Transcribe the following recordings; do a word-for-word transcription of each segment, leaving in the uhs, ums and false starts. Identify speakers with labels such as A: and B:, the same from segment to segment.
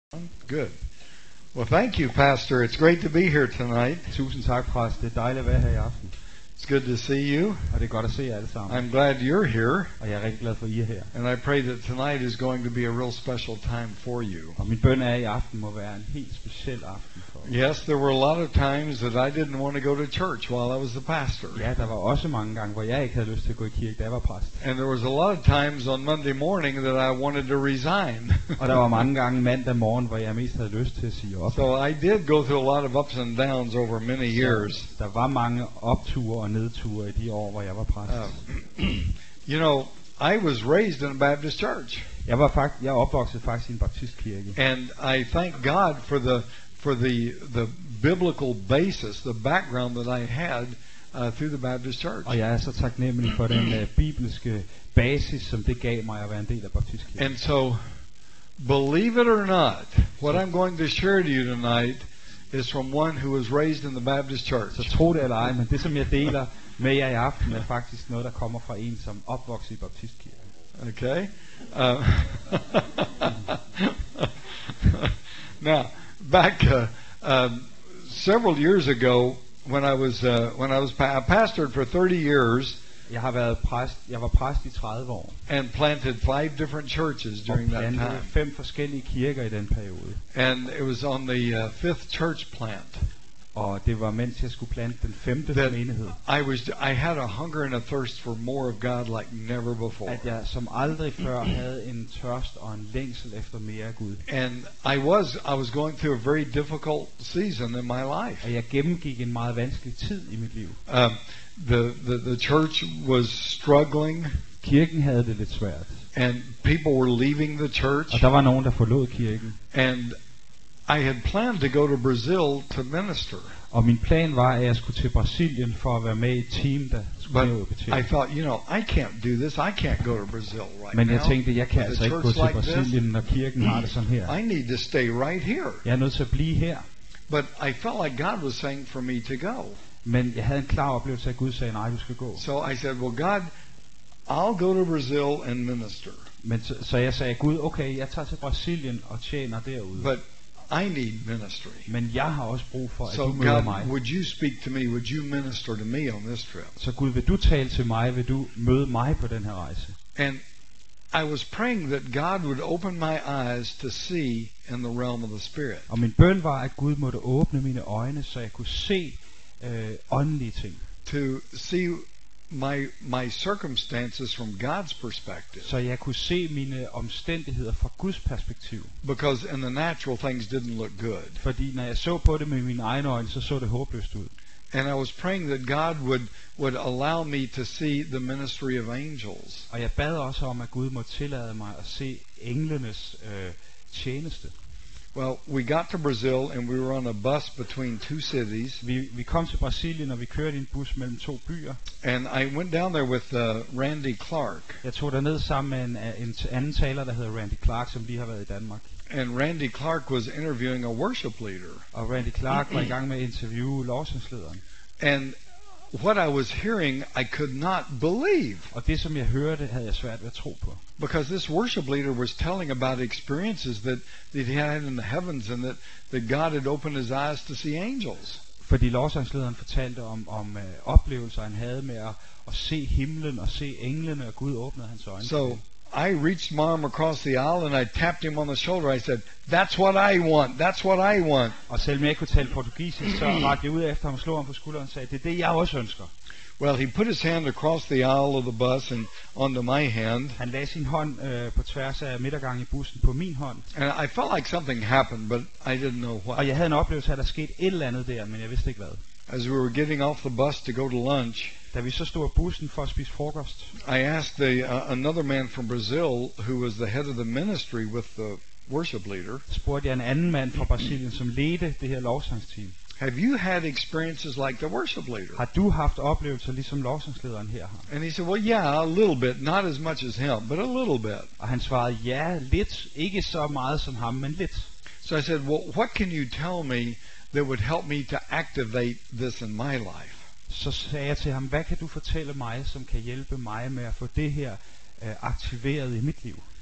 A: Good. Well, thank you, Pastor. It's great to be here tonight.
B: Tusind tak, præst. Det er dejligt at være her i aften.
A: It's good to see you.
B: Og det er godt at se jer alle sammen.
A: I'm glad you're here.
B: Og jeg er rigtig glad for, at I er her.
A: And I pray that tonight is going to be a real special time for you.
B: Og min bøn er, at i aften må være en helt speciel aften for jer.
A: Yes, there were a lot of times that I didn't want to go to church while I was the pastor.
B: Ja, der var også mange gange, hvor jeg ikke havde lyst til at gå i kirke, da jeg var præst.
A: And there was a lot of times on Monday morning that I wanted to resign.
B: Og der var mange gange mandag morgen, hvor jeg mest havde lyst til at sige op.
A: So I did go through a lot of ups and downs over many years.
B: Så der var mange opture og nedture i de år, hvor jeg var præst.
A: Uh, you know, I was raised in a Baptist church.
B: Jeg var faktisk, jeg opvoksede faktisk i en baptistkirke.
A: And I thank God for the for the the biblical basis, the background that I had uh, through the Baptist church.
B: Og jeg er så taknemmelig for den uh, bibelske basis, som det gav mig at være en del af baptistkirken.
A: And so, believe it or not, what I'm going to share to you tonight is from one who was raised in the Baptist church.
B: Så tro det eller ej, men det som jeg deler med jer i aften er faktisk noget, der kommer fra en, som opvoksede i baptistkirken.
A: Okay. Uh, now, back uh, um, several years ago, when I was uh, when I was pa- I pastored for thirty years.
B: Jeg har været præst, jeg var præst i tredive år.
A: And planted five different churches during that time.
B: Og fem forskellige kirker i den periode.
A: And it was on the uh, fifth church plant.
B: Og det var mens jeg skulle plante den femte menighed.
A: I was I had a hunger and a thirst for more of God like never before.
B: At jeg som aldrig før havde en tørst og en længsel efter mere af Gud.
A: And I was I was going through a very difficult season in my life.
B: Og jeg gennemgik en meget vanskelig tid i mit liv.
A: Um, the the the church was struggling.
B: Kirken havde det lidt svært.
A: And people were leaving the church.
B: Og der var nogen der forlod kirken.
A: And I had planned to go to Brazil to minister.
B: Og min plan var, at jeg skulle til Brasilien for at være med i et team, der skulle
A: But I thought, you know, I can't do this. I can't go to Brazil right
B: Men
A: now.
B: jeg tænkte, jeg kan altså ikke gå til
A: like
B: Brasilien, når kirken har det sådan her.
A: I need to stay right here.
B: Jeg er nødt til at blive her.
A: But I felt like God was saying for me to go.
B: Men jeg havde en klar oplevelse af, at Gud sagde, nej, du skal gå.
A: So I said, well, God, I'll go to Brazil and minister.
B: Men så, så jeg sagde, Gud, okay, jeg tager til Brasilien og tjener derude.
A: But I need ministry.
B: Men jeg har også brug for, at
A: so
B: du møder
A: God,
B: mig.
A: Would you speak to me? Would you minister to me on this trip?
B: Så Gud, vil du tale til mig? Vil du møde mig på den her rejse?
A: And I was praying that God would open my eyes to see in the realm of the Spirit.
B: Og min bøn var, at Gud måtte åbne mine øjne, så jeg kunne se øh, åndelige ting.
A: To see my my circumstances from God's perspective.
B: Så jeg kunne se mine omstændigheder fra Guds perspektiv.
A: Because in the natural things didn't look good.
B: Fordi når jeg så på det med mine egne øjne, så så det håbløst ud.
A: And I was praying that God would would allow me to see the ministry of angels.
B: Og jeg bad også om, at Gud må tillade mig at se englenes øh, tjeneste.
A: Well, we got to Brazil and we were on a bus between two cities.
B: Vi vi kom til Brasilien, og vi kørte i en bus mellem to byer.
A: And I went down there with uh, Randy Clark.
B: Jeg tog derned sammen med en, en anden taler, der hedder Randy Clark, som lige har været i Danmark.
A: And Randy Clark was interviewing a worship leader.
B: Og Randy Clark var i gang med at interviewe lovsangslederen.
A: And what I was hearing, I could not believe.
B: Og det som jeg hørte, havde jeg svært ved at tro på.
A: Because this worship leader was telling about experiences that, that he had in the heavens, and that, that God had opened his eyes to see angels.
B: Fordi lovsangslederen fortalte om, om uh, oplevelser, han havde med at, at se himlen og se englene, og Gud åbnede hans øjne.
A: So I reached my arm across the aisle and I tapped him on the shoulder. I said, "That's what I want. That's what I want."
B: Og selvom jeg ikke kunne tale portugisisk, så rakte jeg ud efter ham og slog ham på skulderen og sagde, det er det, jeg også ønsker.
A: Well, he put his hand across the aisle of the bus and onto my hand.
B: Han lagde sin hånd øh, på tværs af midtergangen i bussen på min hånd.
A: And I felt like something happened, but I didn't know what.
B: Og jeg havde en oplevelse af, at der skete et eller andet der, men jeg vidste ikke hvad.
A: As we were getting off the bus to go to lunch,
B: da vi så stod af bussen for at spise frokost,
A: I asked the, uh, another man from Brazil, who was the head of the ministry with the worship leader,
B: spurgte jeg en anden mand fra Brasilien, som ledte det her lovsangsteam.
A: Have you had experiences like the worship leader?
B: Har du haft oplevelser ligesom lovsangslederen her har?
A: And he said, well, yeah, a little bit, not as much as him, but a little bit.
B: Og han svarede, ja, lidt, ikke så meget som ham, men lidt.
A: So I said, well, what can you tell me that would help me to activate this in my life?
B: Så sagde jeg til ham, hvad kan du fortælle mig, som kan hjælpe mig med at få det her uh, aktiveret i mit liv?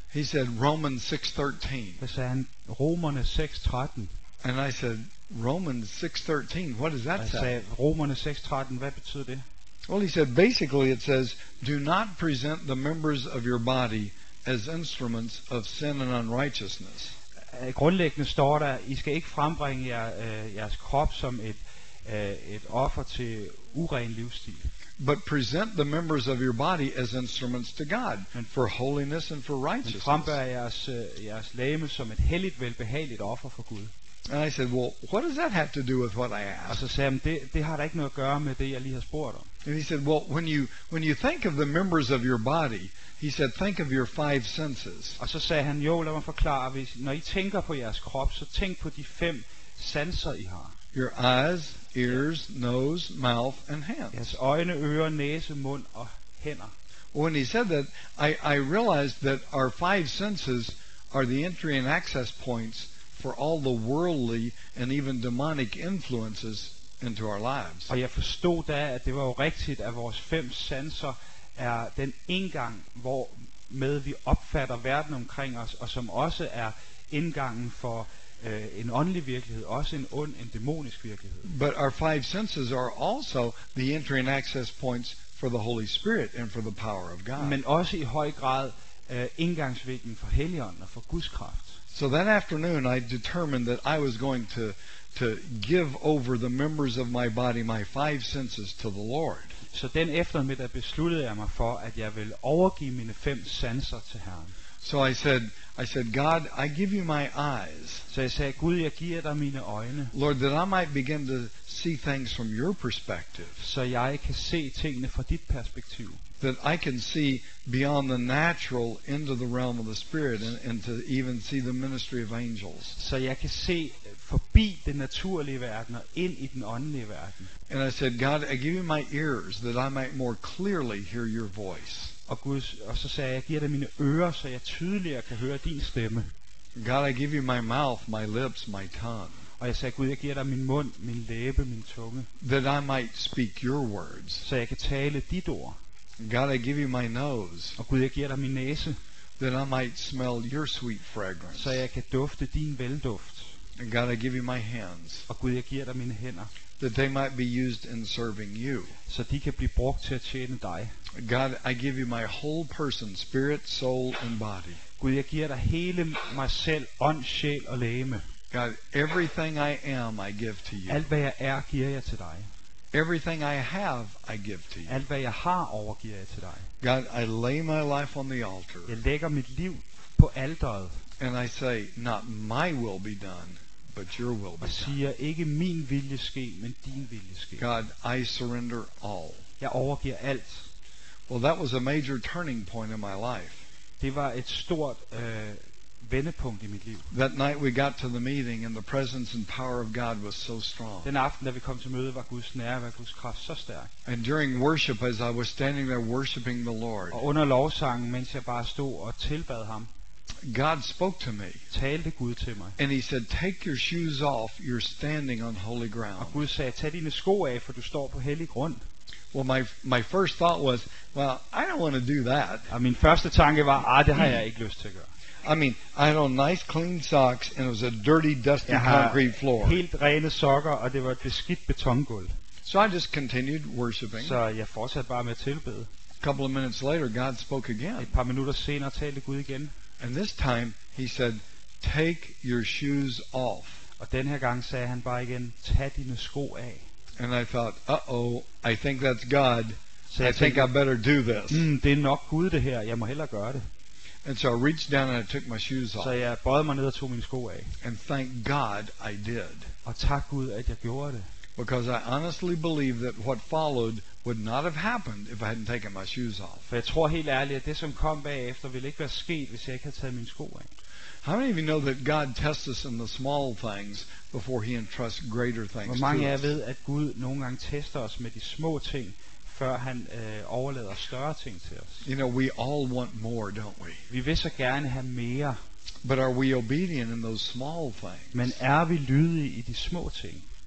A: He said Romans six thirteen.
B: Så sagde han Romerne seks tretten.
A: And I said, Romans six thirteen, what does
B: Og
A: that
B: jeg
A: say?
B: sagde, Romerne seks tretten, hvad betyder det?
A: Well, he said, basically it says, do not present the members of your body as instruments of sin and unrighteousness.
B: Øh, Grundlæggende står der, I skal ikke frembringe jer, øh, jeres krop som et, øh, et offer til uren livsstil.
A: But present the members of your body as instruments to God
B: Men-
A: for holiness and for
B: Men
A: righteousness.
B: frembær jeres, øh, jeres legeme som et helligt, velbehageligt offer for Gud.
A: And I said, well, what does that have to do with what I
B: Og
A: asked?
B: så sagde han, det, det har da ikke noget at gøre med det, jeg lige har spurgt om.
A: And he said, well, when you when you think of the members of your body, he said, think of your five senses.
B: Og så sagde han, jo, lad mig forklare, hvis, når I tænker på jeres krop, så tænk på de fem sanser, I har.
A: Your eyes, ears, nose, mouth, and hands.
B: Jeres øjne, ører, næse, mund og hænder.
A: When he said that, I, I realized that our five senses are the entry and access points for all the worldly and even demonic influences into our lives.
B: Og jeg forstod da, at det var jo rigtigt, at vores fem sanser er den indgang, hvor med vi opfatter verden omkring os, og som også er indgangen for øh, en åndelig virkelighed, også en ond, en dæmonisk virkelighed.
A: But our five senses are also the entry and access points for the Holy Spirit and for the power of God.
B: Men også i høj grad øh, indgangsvinklen for Helligånden og for Guds kraft.
A: So that afternoon I determined that I was going to to give over the members of my body, my five senses, to the Lord.
B: Så den eftermiddag besluttede jeg mig for, at jeg vil overgive mine fem sanser til Herren.
A: So I said, I said, God, I give you my eyes,
B: Så jeg sagde, Gud, jeg giver dig mine øjne,
A: Lord, that I might begin to see things from your perspective,
B: så jeg kan se tingene fra dit perspektiv.
A: that I can see beyond the natural into the realm of the Spirit, and, and to even see the ministry of angels.
B: Så jeg kan se forbi den naturlige verden og ind i den åndelige verden.
A: And I said, God, I give you my ears, that I might more clearly hear your voice.
B: Og, Gud, og så sagde jeg, jeg giver dig mine ører, så jeg tydeligere kan høre din stemme.
A: God, I give you my mouth, my lips, my tongue,
B: Og jeg sagde, Gud, jeg giver dig min mund, min læbe, min tunge,
A: that I might speak your words.
B: så jeg kan tale dit ord.
A: God, I give you my nose,
B: Og Gud, jeg giver dig min næse,
A: that I might smell your sweet fragrance.
B: så jeg kan dufte din velduft.
A: And God, I give you my hands,
B: Og Gud, jeg giver dig mine hænder,
A: that they might be used in serving you.
B: så de kan blive brugt til at tjene dig.
A: God, I give you my whole person, spirit, soul, and body.
B: Gud, jeg giver dig hele mig selv, ånd, sjæl og legeme.
A: God, everything I am, I give to you.
B: Alt hvad jeg er, giver jeg til dig.
A: Everything I have, I give to you.
B: Alt hvad jeg har, overgiver jeg til dig.
A: God, I lay my life on the altar,
B: Jeg lægger mit liv på alteret
A: and I say, not my will be done, but your will be
B: og
A: done.
B: siger, ikke min vilje ske, men din vilje ske.
A: God, I surrender all.
B: Jeg overgiver alt.
A: Well, that was a major turning point in my life.
B: Det var et stort øh, vendepunkt i mit liv.
A: That night we got to the meeting, and the presence and power of God was so strong.
B: Den aften, da vi kom til møde, var Guds nærvær, Guds kraft så stærk.
A: And during worship, as I was standing there worshiping the Lord,
B: Og under lovsangen, mens jeg bare stod og tilbad ham,
A: God spoke to me,
B: talte Gud til mig.
A: and He said, take your shoes off, you're standing on holy
B: Og
A: ground.
B: Gud sagde, tag dine sko af, for du står på hellig grund.
A: Well, my my first thought was, well, I don't want to do that.
B: Og min første tanke var, ah, det har jeg ikke lyst til at gøre.
A: I mean, I had on nice clean socks, and it was a dirty, dusty
B: Jeg har
A: concrete floor.
B: helt rene sokker, og det var et beskidt betongulv.
A: So I just continued worshiping.
B: Så jeg fortsatte bare med at tilbede.
A: A couple of minutes later, God spoke again.
B: Et par minutter senere talte Gud igen.
A: And this time, He said, take your shoes off.
B: Og den her gang sagde han bare igen, tag dine sko af.
A: And I thought, uh-oh, I think that's God.
B: Så
A: I
B: jeg
A: think I
B: tænkte,
A: better do this.
B: mm, det er nok Gud det her, jeg må hellere gøre det.
A: And so I reached down and I took my shoes
B: Så
A: off.
B: jeg bøjede mig ned og tog mine sko af.
A: And thank God I did.
B: Og tak Gud, at jeg gjorde det.
A: Because I honestly believe that what followed would not have happened if I hadn't taken my shoes off.
B: For jeg tror helt ærligt, at det som kom bagefter, ville ikke være sket, hvis jeg ikke havde taget mine sko af.
A: How many of you know that God tests us in the small things before He entrusts greater
B: Hvor
A: things
B: mange af
A: to
B: jer
A: us?
B: ved, at Gud nogle gange tester os med de små ting, før han øh, overlader større ting til os.
A: You know, we all want more, don't we?
B: Vi vil så gerne have mere,
A: But are we obedient in those small things?
B: men er vi lydige i de små ting?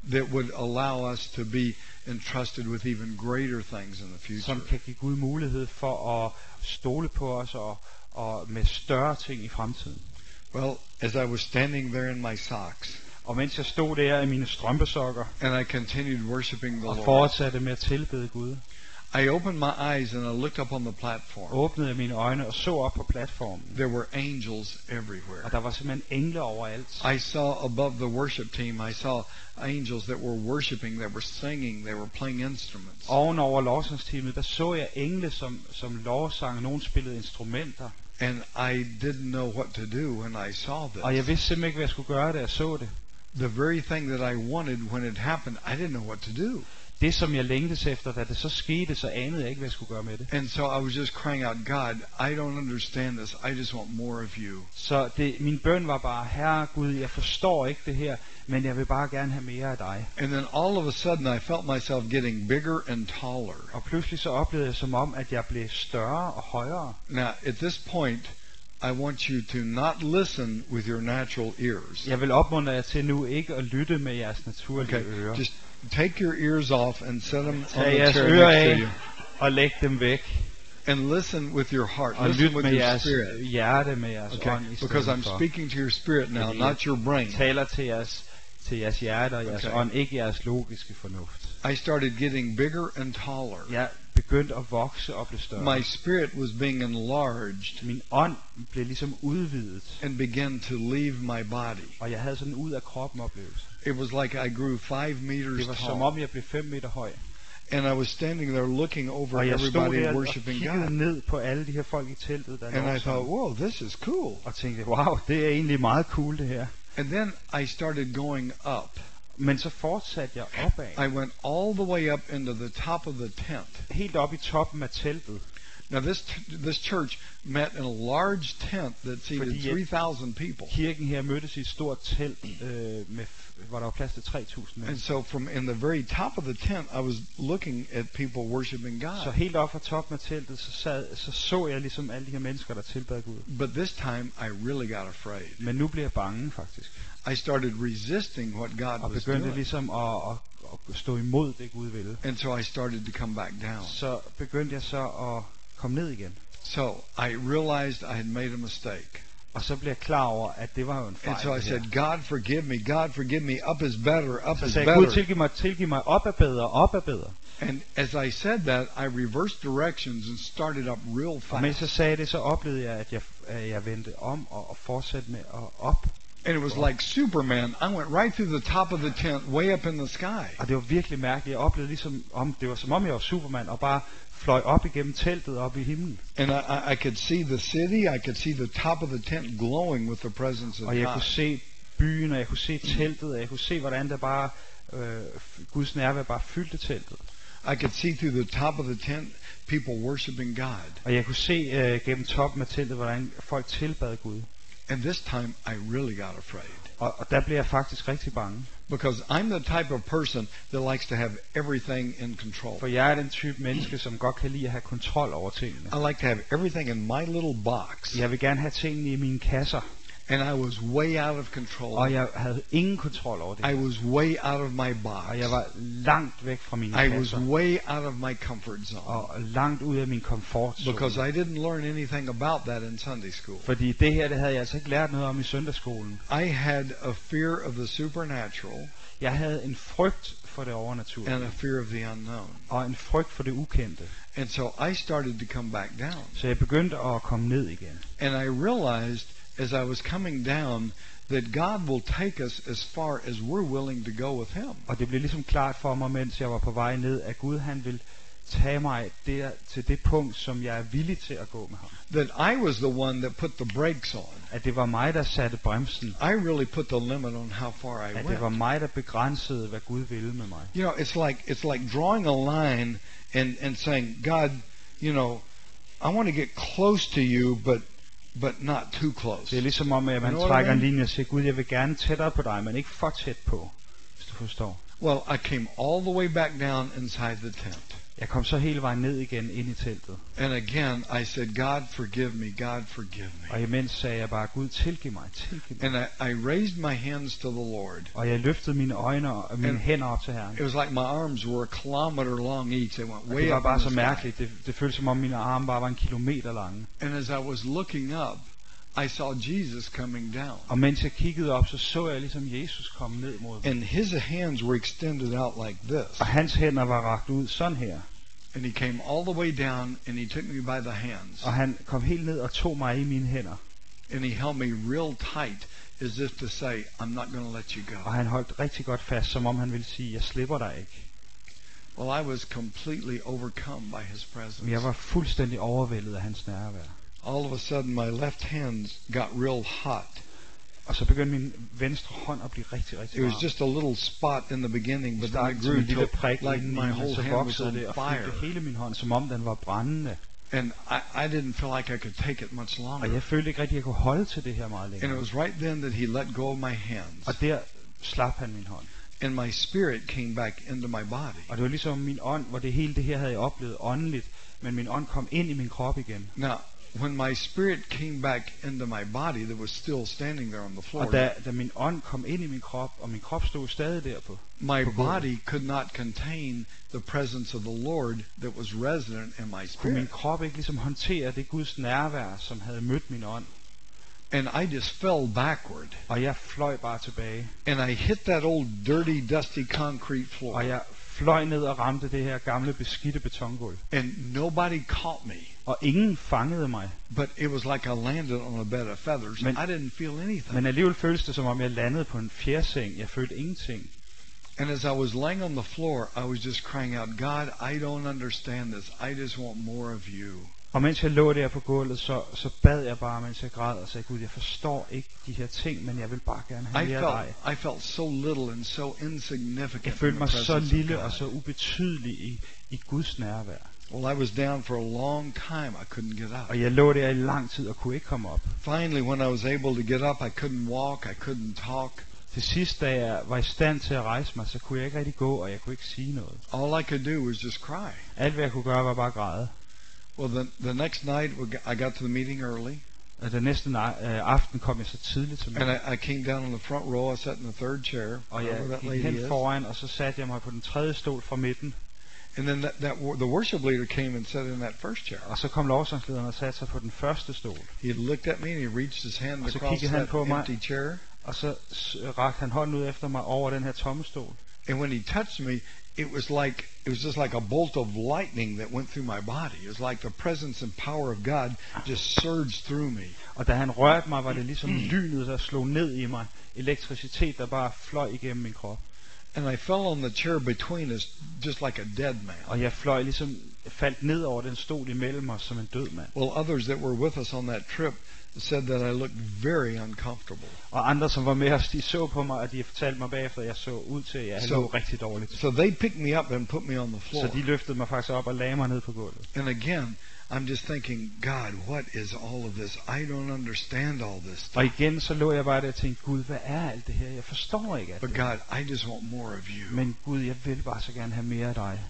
A: that would allow us to be entrusted with even greater things in the future.
B: Som kan give Gud mulighed for at stole på os og, og med større ting i fremtiden.
A: Well, as I was standing there in my socks,
B: Og mens jeg stod der i mine strømpesokker
A: and I continued worshiping the
B: og
A: Lord,
B: fortsatte med at tilbede Gud,
A: I opened my eyes and I looked up on the platform.
B: åbnede jeg mine øjne og så op på platformen.
A: There were angels everywhere.
B: Og der var simpelthen engle overalt.
A: I saw above the worship team, I saw angels that were worshiping, that were singing, they were playing instruments.
B: Ovenover lovsangsteamet, der så jeg engle, som, som lovsang, nogen spillede instrumenter.
A: And I didn't know what to do when I saw
B: Og jeg
A: this.
B: vidste simpelthen ikke, hvad jeg skulle gøre, da jeg så det.
A: The very thing that I wanted when it happened, I didn't know what to do.
B: Det, som jeg længtes efter, da det så skete, så anede jeg ikke, hvad jeg skulle gøre med det.
A: And so I was just crying out, God, I don't understand this. I just want more of you.
B: Så det, min bøn var bare, Herre Gud, jeg forstår ikke det her, men jeg vil bare gerne have mere af dig.
A: And then all of a sudden I felt myself getting bigger and taller.
B: Og pludselig så oplevede jeg som om, at jeg blev større og højere.
A: Now, at this point, I want you to not listen with your natural ears.
B: Jeg vil opmuntre jer til nu ikke at lytte med jeres naturlige
A: Okay,
B: ører.
A: just take your ears off and set them on
B: Tag
A: the
B: jeres
A: chair
B: ører
A: next to
B: af
A: you.
B: og læg dem væk.
A: And listen with your heart.
B: Og
A: Listen
B: lyt
A: with
B: med
A: your
B: jeres
A: spirit.
B: hjerte, med jeres
A: Okay,
B: ånd i
A: because
B: stedet
A: I'm
B: for.
A: speaking to your spirit now,
B: Fordi
A: not your brain.
B: Taler til jeres, til jeres hjerte og jeres
A: Okay.
B: ånd, ikke jeres logiske fornuft.
A: I started getting bigger and taller.
B: Jeg begyndte at vokse og blive større.
A: My spirit was being enlarged
B: Min ånd blev ligesom udvidet,
A: and began to leave my body.
B: og jeg havde sådan en ud af kroppen oplevelse.
A: It was like I grew five meters
B: Det var som
A: tall.
B: om jeg blev fem meter høj.
A: And I was standing there looking over
B: Og jeg stod
A: everybody
B: der og
A: worshiping
B: kiggede
A: God.
B: ned på alle de her folk i teltet, der
A: And I
B: lovsang,
A: thought, whoa, this is cool.
B: og tænkte, wow, det er egentlig meget cool det her.
A: And then I started going up.
B: Men så fortsatte jeg opad,
A: I went all the way up into the top of the tent.
B: helt op i toppen af teltet.
A: Now this t- this church met in a large tent that seated
B: Fordi,
A: three thousand people.
B: Kirken her mødtes i et stort telt, øh, med, f- hvor der var plads til tre tusind
A: And
B: mennesker.
A: so from in the very top of the tent, I was looking at people worshiping
B: Så
A: God.
B: helt op fra toppen af teltet, så, sad, så så jeg ligesom alle de her mennesker, der tilbad Gud.
A: But this time, I really got afraid.
B: Men nu blev jeg bange faktisk,
A: I started resisting what God
B: og
A: was
B: begyndte
A: doing.
B: ligesom at, at, at stå imod det Gud ville.
A: And so I started to come back down.
B: Så begyndte jeg så at komme ned igen.
A: So I realized I had made a mistake.
B: Og så blev jeg klar over, at det var jo en fejl.
A: And so I
B: det her.
A: said, God forgive me, God forgive me, up is better, up
B: Så
A: is
B: sagde jeg, Gud
A: better.
B: tilgiv mig, tilgiv mig, op er bedre, op er bedre.
A: And as I said that, I reversed directions and started up real
B: Og mens jeg
A: fast.
B: sagde det, så oplevede jeg, at jeg, at jeg vendte om og, og fortsatte med at op.
A: And it was like Superman. I went right through the top of the tent, way up in the sky.
B: Og det var virkelig mærkeligt. Jeg oplevede ligesom, om, det var som om jeg var Superman, og bare fløj op igennem teltet op i himlen.
A: And I, I- I could see the city, I could see the top of the tent glowing with the presence of
B: Og jeg
A: God.
B: kunne se byen, og jeg kunne se teltet, og jeg kunne se, hvordan der bare, øh, Guds nærvær bare fyldte teltet.
A: I could see through the top of the tent people worshiping God.
B: Og jeg kunne se øh, gennem toppen af teltet, hvordan folk tilbad Gud.
A: And this time I really got afraid.
B: Og, og der blev jeg faktisk rigtig bange.
A: Because I'm the type of person that likes to have everything in control.
B: For jeg er den type menneske, som godt kan lide at have kontrol over tingene.
A: I like to have everything in my little box.
B: Jeg vil gerne have tingene i mine kasser.
A: And I was way out of control.
B: Og jeg havde ingen kontrol over det.
A: I was way out of my box.
B: Og jeg var langt væk fra mine
A: I was
B: kasser.
A: way out of my comfort zone.
B: Og langt ud af min komfortzone.
A: Because I didn't learn anything about that in Sunday school.
B: Fordi det her, det havde jeg altså ikke lært noget om i søndagsskolen.
A: I had a fear of the supernatural
B: Jeg havde en frygt for det
A: and
B: overnaturlige.
A: a fear of the unknown.
B: Og en frygt for det ukendte.
A: And so I started to come back down.
B: Så jeg begyndte at komme ned igen.
A: And I realized as I was coming down that God will take us as far as we're willing to go with Him.
B: Og det blev ligesom klart for mig, mens jeg var på vej ned, at Gud han vil tage mig der, til det punkt, som jeg er villig til at gå med ham.
A: That I was the one that put the brakes on.
B: At det var mig, der satte bremsen.
A: I really put the limit on how far I
B: At det var
A: went.
B: mig, der begrænsede, hvad Gud ville med mig.
A: You know, it's like it's like drawing a line and, and saying, God, you know, I want to get close to you, but but not too close.
B: Det er ligesom om, at man
A: You know what I
B: trækker en
A: mean?
B: linje og siger, Gud, jeg vil gerne tættere på dig, men ikke for tæt på, hvis du forstår.
A: Well, I came all the way back down inside the tent.
B: Jeg kom så hele vejen ned igen ind i teltet.
A: And again, I said, God, forgive me. God, forgive me.
B: Og imens sagde jeg bare, Gud, tilgiv mig, tilgiv mig.
A: And I, I raised my hands to the Lord.
B: Og jeg løftede mine øjne og mine
A: And
B: hænder op til Herren.
A: It was like my arms were a kilometer long each. They went
B: Og
A: way
B: det var
A: up
B: bare
A: in
B: så
A: the sky.
B: mærkeligt. Det, det føltes som om mine arme bare var en kilometer lange.
A: And as I was looking up, I saw Jesus coming down.
B: Og mens jeg kiggede op, så så jeg ligesom Jesus komme ned mod mig.
A: And his hands were extended out like this.
B: Og hans hænder var rakt ud sådan her.
A: And he came all the way down and he took me by the hands.
B: Og han kom helt ned og tog mig i mine hænder.
A: And he held me real tight as if to say, I'm not going to let you
B: Og
A: go.
B: han holdt rigtig godt fast, som om han ville sige, jeg slipper dig ikke.
A: Well, I was completely overcome by his presence.
B: Men jeg var fuldstændig overvældet af hans nærvær.
A: All of a sudden, my left hand got real hot.
B: Og så begyndte min venstre hånd at blive rigtig, rigtig
A: It was
B: varm.
A: just a little spot in the beginning, but
B: Det
A: then it
B: startede som en
A: grew
B: lille
A: to
B: prik
A: like
B: indeni,
A: my
B: men
A: whole
B: så
A: hand was
B: voksede
A: on
B: det og
A: fire.
B: fyldte hele min hånd, som om den var brændende.
A: And I, I didn't feel like I could take it much
B: Og
A: longer.
B: jeg følte ikke rigtig, at jeg kunne holde til det her meget
A: And it
B: længere.
A: was right then that he let go of my hands.
B: Og der slap han min hånd.
A: And my spirit came back into my body.
B: Og det var ligesom min ånd, hvor det hele det her havde jeg oplevet åndeligt, men min ånd kom ind i min krop igen.
A: Now, when my spirit came back into my body that was still standing there on the floor,
B: Og da, da min ånd kom ind i min krop, og min krop stod stadig derpå,
A: my
B: på gulvet,
A: body could not contain the presence of the Lord that was resident in my
B: kunne min
A: spirit.
B: krop ikke ligesom håndtere det Guds nærvær, som havde mødt min ånd.
A: And I just fell backward.
B: Og jeg fløj bare tilbage.
A: And I hit that old dirty, dusty concrete floor.
B: Og jeg fløj ned og ramte det her gamle beskidte betongulv.
A: And nobody caught me.
B: Og ingen fangede mig.
A: But it was like I landed on a bed of feathers.
B: Men-
A: I didn't feel anything.
B: Men alligevel føltes det som om jeg landede på en fjerseng. Jeg følte ingenting.
A: And as I was laying on the floor, I was just crying out, God, I don't understand this. I just want more of you.
B: Og mens jeg lå der på gulvet, så, så bad jeg bare, mens jeg græd og sagde, Gud, jeg forstår ikke de her ting, men jeg vil bare gerne have
A: I
B: mere af dig.
A: felt I felt so little and so insignificant.
B: Jeg
A: in
B: følte
A: the
B: mig så
A: presence of
B: lille
A: God.
B: og så ubetydelig i, i Guds nærvær.
A: Well, I was down for a long time. I couldn't get up.
B: Og jeg lå der i lang tid og kunne ikke komme op.
A: Finally, when I was able to get up, I couldn't walk. I couldn't talk.
B: Til sidst, da jeg var i stand til at rejse mig, så kunne jeg ikke rigtig gå, og jeg kunne ikke sige noget.
A: All I could do was just cry.
B: Alt hvad jeg kunne gøre, var bare at græde.
A: Well, the, the next night, we got- I got to the meeting early.
B: Og den næste na- øh, aften kom jeg så tidligt til
A: And
B: mig.
A: I, I came down on the front row. I sat in the third chair.
B: Og
A: wherever
B: jeg
A: that
B: gik
A: lady
B: hen
A: is.
B: foran, og så satte jeg mig på den tredje stol fra midten.
A: And then that, that wor- the worship leader came and sat in that first chair.
B: Og så kom lovsangslederen og satte sig på den første stol.
A: He looked at me and he reached his hand
B: Og så
A: across
B: kiggede han
A: that
B: på mig.
A: empty chair.
B: Og så s- rakte han hånden ud efter mig over den her tomme stol.
A: And when he touched me, it was like it was just like a bolt of lightning that went through my body. It was like the presence and power of God just surged through me.
B: Og da han rørte mig, var det ligesom lynet, der slog ned i mig. Elektricitet, der bare fløj igennem min krop.
A: And I fell on the chair between us just like a dead man.
B: Og jeg fløj ligesom, faldt ned over den stol imellem os som en død mand.
A: Well, others that were with us on that trip said that I looked very uncomfortable.
B: Og andre, som var med os, de så på mig, og de fortalte mig bagefter, at jeg så ud til, at jeg
A: Så-
B: lå rigtig dårligt.
A: So they picked me up and put me on the floor.
B: Så de løftede mig faktisk op og lagde mig ned på gulvet.
A: And again, I'm just thinking, God, what is all of this? I don't understand all this stuff.
B: Og igen, så lå jeg bare der og tænkte, Gud, hvad er alt det her? Jeg forstår ikke alt
A: But
B: det.
A: God, I just want more of you.
B: Men Gud, jeg vil bare så gerne have mere af dig.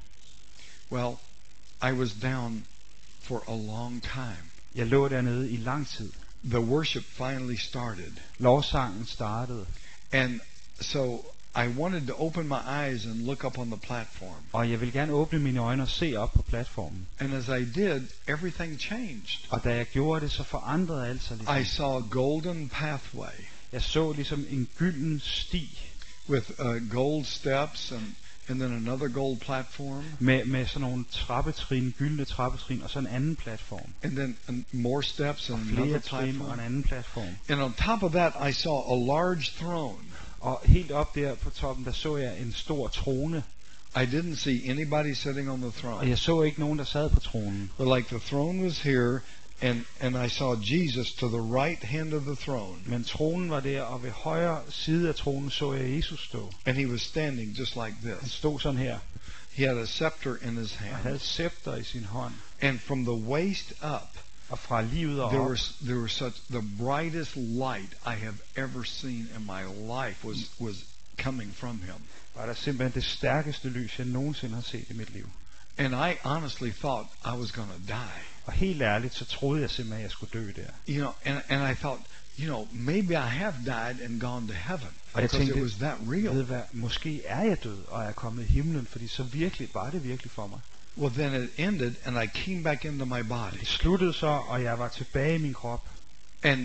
A: Well, I was down for a long time.
B: Jeg lå dernede i lang tid.
A: The worship finally started.
B: Lovsangen startede.
A: And so I wanted to open my eyes and look up on the platform.
B: Og jeg ville gerne åbne mine øjne og se op på platformen.
A: And as I did, everything changed.
B: Og da jeg gjorde det, så forandrede alt sig
A: I
B: ligesom.
A: saw a golden pathway
B: Jeg så ligesom en gylden sti
A: with uh, gold steps and, and then another gold platform
B: med, med sådan nogle trappetrin, gyldne trappetrin, og så en anden platform.
A: and then um, more steps
B: Og
A: and another
B: flere trin og en
A: platform.
B: anden platform.
A: And on top of that, I saw a large throne.
B: Og helt op der på toppen, der så jeg en stor trone.
A: I didn't see anybody sitting on the
B: Og
A: throne.
B: jeg så ikke nogen, der sad på tronen.
A: But like the throne was here, and, and I saw Jesus to the right hand of the throne.
B: Men tronen var der, og ved højre side af tronen så jeg Jesus stå.
A: And he was standing just like
B: Han
A: this.
B: stod sådan her,
A: He had a scepter in his
B: og havde
A: hand.
B: et scepter i sin hånd.
A: And from the waist up,
B: Og fra livet og
A: there
B: op,
A: was there was such the brightest light I have ever seen in my life was was coming from him.
B: var der simpelthen det stærkeste lys, jeg nogensinde har set i mit liv.
A: And I honestly thought I was going to die.
B: Og helt ærligt, så troede jeg simpelthen, at jeg skulle dø der.
A: You know, and, and I thought, you know, maybe I have died and gone to heaven.
B: Og jeg
A: Because
B: tænkte,
A: it was that
B: ved
A: real.
B: hvad, måske er jeg død, og jeg er kommet i himlen, fordi så virkelig var det virkelig for mig.
A: Well, then it ended, and I came back into my body.
B: Det sluttede så, og jeg var tilbage i min krop,
A: And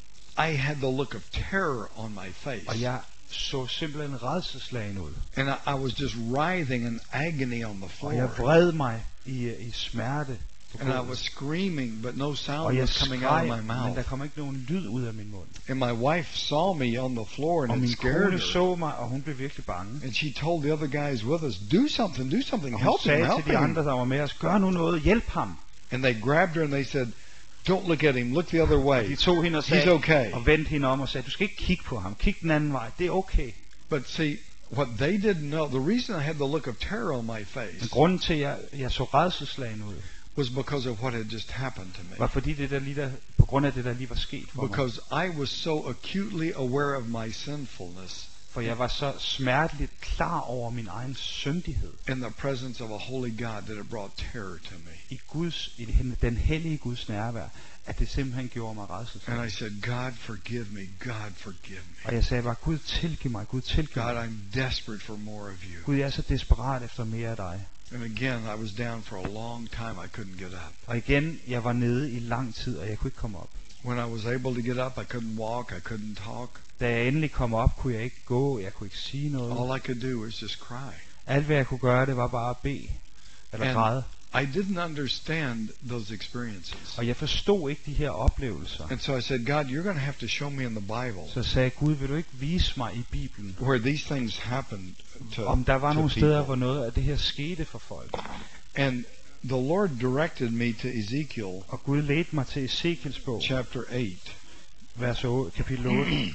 A: I had the look of terror on my face.
B: og jeg så simpelthen rædselsslagen ud.
A: And I, I was just writhing in agony on the
B: Og jeg
A: floor.
B: vred mig i, i smerte på
A: And I
B: gulvet.
A: was screaming, but no
B: Og
A: sound
B: jeg
A: was coming out
B: skreg,
A: of my
B: men der
A: mouth.
B: kom ikke nogen lyd ud af min mund.
A: And my wife saw me on the floor,
B: Og
A: and
B: min
A: it scared
B: kone
A: her.
B: så mig, og hun blev virkelig bange.
A: And she told the other guys with us, do something, do something,
B: Og
A: help
B: hun
A: him,
B: sagde
A: help
B: til de andre,
A: him.
B: der var med os, gør nu noget, hjælp ham.
A: And they grabbed her and they said, don't look at him, look the other
B: De
A: way.
B: tog hende og
A: He's
B: sagde,
A: okay.
B: og vendte hende om og sagde, du skal ikke kigge på ham, kig den anden vej, det er okay.
A: But see, what they didn't know, the reason I had the look of terror on my
B: Men
A: face
B: grunden til, at jeg, jeg så rædselsslagen ud,
A: was because of what had just happened to
B: var
A: me.
B: fordi det der lige der, på grund af det der lige var sket for mig.
A: Because I was so acutely aware of my sinfulness
B: For jeg var så smerteligt klar over min egen syndighed.
A: in the presence of a holy God that it brought terror to me.
B: I Guds, i den- den hellige Guds nærvær, at det simpelthen gjorde mig
A: And I
B: rædselsslagen.
A: said, God forgive me, God forgive me.
B: Og jeg sagde bare, Gud tilgiv mig, Gud tilgiv
A: God,
B: mig.
A: I'm desperate for more of you.
B: Gud, jeg er så desperat efter mere af dig.
A: And again, I was down for a long time. I couldn't get up.
B: Og igen, jeg var nede i lang tid, og jeg kunne ikke komme op.
A: When I was able to get up, I couldn't walk, I couldn't talk.
B: Da jeg endelig kom op, kunne jeg ikke gå, jeg kunne ikke sige noget.
A: All I could do was just cry.
B: Alt hvad jeg kunne gøre, det var bare at bede. Eller
A: And-
B: græde.
A: I didn't understand those experiences.
B: Og jeg forstod ikke de her oplevelser.
A: And so I said, God, you're going to have to show me in the Bible
B: Så sagde jeg, Gud, vil du ikke vise mig i Bibelen,
A: where these things happened to,
B: om der var
A: to
B: nogle steder, hvor
A: people.
B: noget af det her skete for folk.
A: And the Lord directed me to Ezekiel
B: Og Gud ledte mig til Ezekiels bog,
A: chapter eight.
B: vers otte, kapitel otte,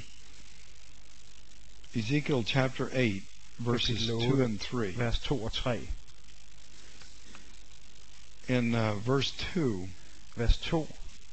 A: Ezekiel chapter eight, verses
B: Kapitel
A: two
B: otte,
A: and three.
B: vers to og tre.
A: In uh, verse two,
B: Vers to.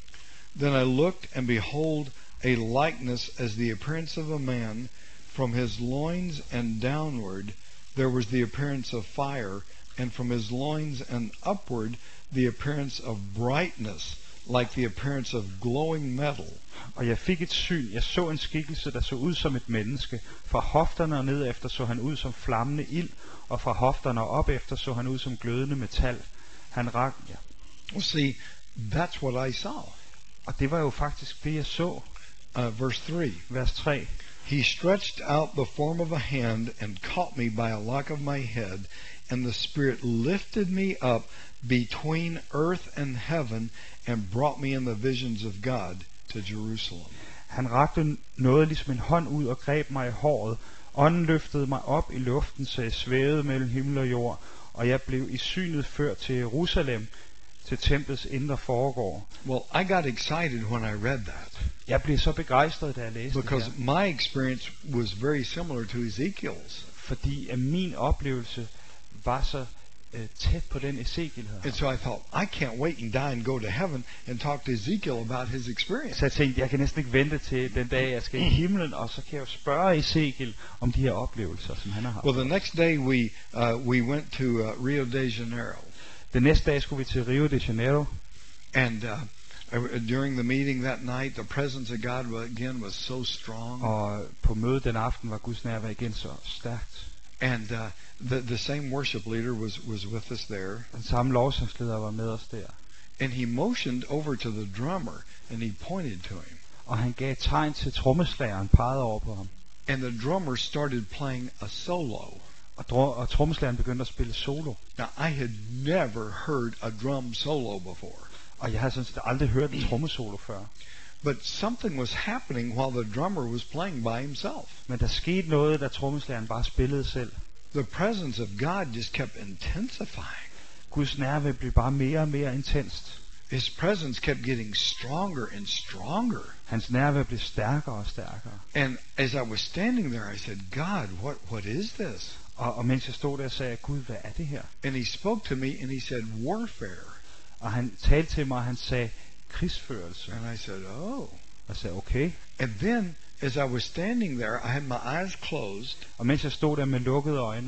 A: then I looked, and behold, a likeness as the appearance of a man. From his loins and downward there was the appearance of fire, and from his loins and upward the appearance of brightness, like the appearance of glowing metal.
B: Og jeg fik et syn. Jeg så en skikkelse, der så ud som et menneske. Fra hofterne og ned efter så han ud som flammende ild, og fra hofterne og op efter så han ud som glødende metal. Han rak, ja.
A: Well, see, that's what I saw.
B: Og det var jo faktisk det, jeg så.
A: Uh, verse three.
B: Vers tre.
A: He stretched out the form of a hand and caught me by a lock of my head, and the Spirit lifted me up between earth and heaven and brought me in the visions of God to Jerusalem.
B: Han rakte noget ligesom en hånd ud og greb mig i håret. Ånden løftede mig op i luften, så jeg svævede mellem himmel og jord, og jeg blev i synet ført til Jerusalem, til templets indre foregård.
A: Well, I got excited when I read that
B: Jeg blev så begejstret, da jeg læste det
A: because
B: her,
A: my experience was very similar to Ezekiel's.
B: fordi at min oplevelse var så øh, tæt på den Ezekiel havde.
A: And so I thought, I can't wait and die and go to heaven and talk to Ezekiel about his experience.
B: Så jeg tænkte, jeg kan næsten ikke vente til den dag, jeg skal i himlen, og så kan jeg jo spørge Ezekiel om de her oplevelser, som han har haft.
A: Well, the next day we uh, we went to uh, Rio de Janeiro,
B: Den næste dag skulle vi til Rio de Janeiro,
A: and uh, I- during the meeting that night, the presence of God wa- again was so strong,
B: og på mødet den aften var Guds nærvær igen så stærkt.
A: and uh, the the same worship leader was was with us there,
B: Den samme lovsangsleder var med os der,
A: and he motioned over to the drummer, and he pointed to him,
B: og han gav et tegn til trommeslageren, pegede over på ham,
A: and the drummer started playing a solo.
B: og, dro- og trommeslageren begyndte at spille solo.
A: Now, I had never heard a drum solo before,
B: Og jeg havde sådan set aldrig hørt en trommesolo før.
A: but something was happening while the drummer was playing by himself.
B: Men der skete noget, da trommeslageren bare spillede selv.
A: The presence of God just kept intensifying.
B: Guds nærvær blev bare mere og mere intenst.
A: His presence kept getting stronger and stronger.
B: Hans nærvær blev stærkere og stærkere.
A: And as I was standing there, I said, God, what, what is this?
B: Og, og mens jeg stod der, sagde jeg, Gud, hvad er det her?
A: And he spoke to me and he said, warfare.
B: Og han talte til mig, og han sagde, krigsførelse.
A: And I said, oh.
B: Og jeg sagde, okay.
A: And then as I was standing there, I had my eyes closed
B: Og mens jeg stod der med lukkede øjne,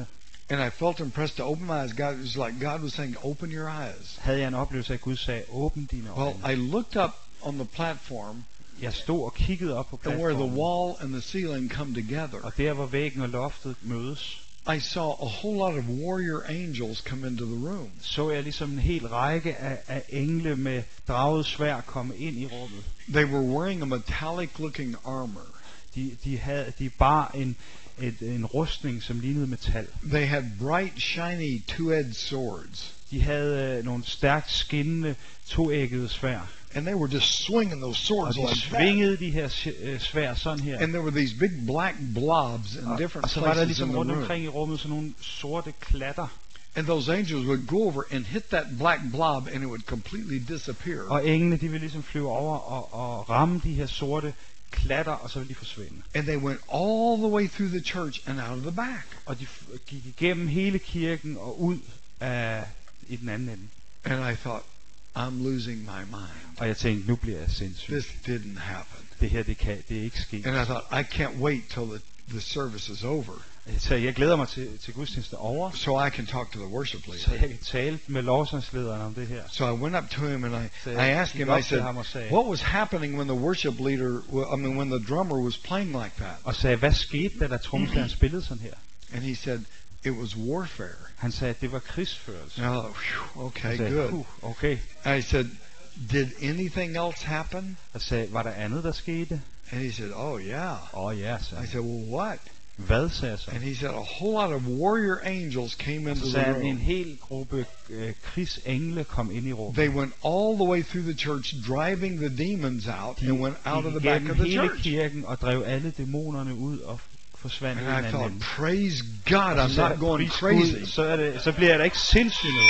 A: and I felt impressed to open my eyes. God, it was like God was saying, "Open your eyes."
B: havde jeg en oplevelse af, at Gud sagde, åbn dine øjne.
A: Well, I looked up on the platform,
B: Jeg stod og kiggede op på
A: and where the
B: platformen,
A: wall and the ceiling come together,
B: og der hvor væggen og loftet mødes,
A: I saw a whole lot of warrior angels come into the room.
B: så jeg ligesom en hel række af, af engle med draget sværd komme ind i rummet.
A: They were wearing a metallic-looking armor.
B: De, de, havde, de bar en, et, en rustning, som lignede metal.
A: They had bright, shiny, two-edged swords.
B: De havde øh, nogle stærkt skinnende, toæggede sværd.
A: And they were just swinging those
B: Og
A: swords
B: de
A: like that.
B: svingede de her s- øh, sværd sådan her.
A: And there were these big black blobs in
B: Og,
A: different
B: og så var der
A: places
B: ligesom
A: in the
B: rundt
A: room.
B: omkring i rummet sådan nogle sorte klatter.
A: And those angels would go over and hit that black blob, and it would completely disappear.
B: Og englene, de ville ligesom flyve over og, og ramme de her sorte klatter, og så ville de forsvinde.
A: And they went all the way through the church and out of the back.
B: Og de f- gik igennem hele kirken og ud af, i den anden ende.
A: And I thought, I'm losing my mind.
B: Og jeg tænkte, nu bliver jeg sindssyg.
A: This didn't happen.
B: Det her, det kan, det er ikke sket.
A: And I thought, I can't wait till the, the service is over
B: Så jeg glæder mig til, til gudstjenesten over,
A: so I can talk to the worship
B: så
A: leader.
B: jeg kan tale med lovsangslederen om det her.
A: So I went up to him and I,
B: Så
A: I
B: jeg
A: asked
B: gik
A: him,
B: op
A: I
B: til
A: said,
B: ham og sagde,
A: what was happening when the worship leader, wa- I mean, when the drummer was playing like that?
B: og sagde, hvad skete, da der trommeslageren spillede sådan her?
A: And he said, it was warfare.
B: Han sagde, at det var krigsførelse.
A: And I thought, phew, okay,
B: Jeg sagde,
A: good.
B: "Puh, okay.
A: I said, did anything else happen?
B: Jeg sagde, var der andet, der skete?
A: And he said, oh yeah.
B: Åh oh, ja, sagde
A: I
B: han.
A: said, well, what?
B: Hvad, sagde jeg så?
A: And he said, a whole lot of warrior angels came into
B: Så
A: the
B: sagde han, en
A: room.
B: hel gruppe øh, krigsengle kom ind i rummet.
A: They went all the way through the church, driving the demons out,
B: De
A: and went out of
B: gik
A: the back
B: igennem
A: of the
B: hele
A: church.
B: kirken og drev alle dæmonerne ud og forsvandt i den
A: And I
B: anden
A: thought,
B: ende.
A: praise God,
B: Og
A: I'm
B: så sagde
A: not
B: jeg,
A: going
B: "Pris
A: crazy.
B: Gud, så, er det, så bliver jeg da ikke sindssyg nu.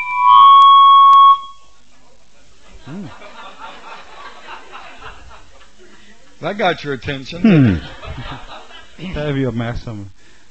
B: Mm.
A: That got your attention.
B: Hmm. Der er vi opmærksomme.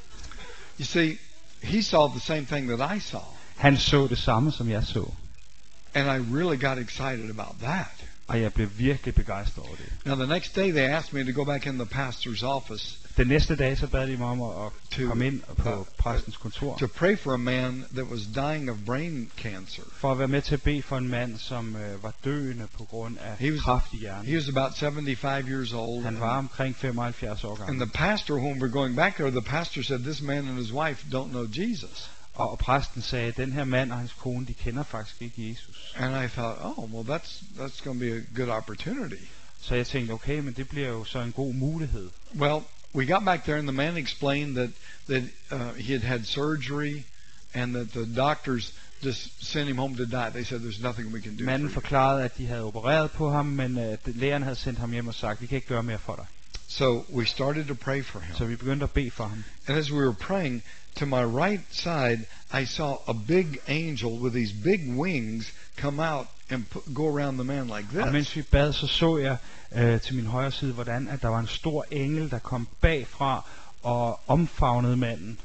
A: You see, he saw the same thing that I saw.
B: Han så det samme, som jeg så.
A: And I really got excited about that.
B: Og jeg blev virkelig begejstret over det.
A: Now, the next day, they asked me to go back in the pastor's office
B: Den næste dag, så bad de mig om at
A: To-
B: komme ind på
A: uh,
B: præstens kontor.
A: to pray for a man that was dying of brain cancer.
B: For at være med til at bede for en mand, som øh, var døende på grund af
A: He was-
B: kræft i hjernen.
A: He was about seventy-five years old.
B: Han var omkring femoghalvfjerds år
A: And
B: gammel.
A: the pastor, when we're going back there, the pastor said, this man and his wife don't know Jesus.
B: Og, og præsten sagde, at den her mand og hans kone, de kender faktisk ikke Jesus.
A: And I thought, oh, well, that's that's going to be a good opportunity.
B: Så jeg tænkte, okay, men det bliver jo så en god mulighed.
A: Well, we got back there, and the man explained that that uh, he had had surgery, and that the doctors just sent him home to die. They said, there's nothing we can do
B: Manden
A: for you.
B: forklarede, at de havde opereret på ham, men uh, lægerne havde sendt ham hjem og sagt, vi kan ikke gøre mere for dig.
A: So we started to pray for him.
B: Så vi begyndte at bede for ham.
A: And as we were praying, to my right side, I saw a big angel with these big wings come out and pu- go around the man like
B: Og
A: this.
B: mens vi bad, så så jeg øh, til min højre side, hvordan at der var en stor engel, der kom bagfra og omfavnede manden.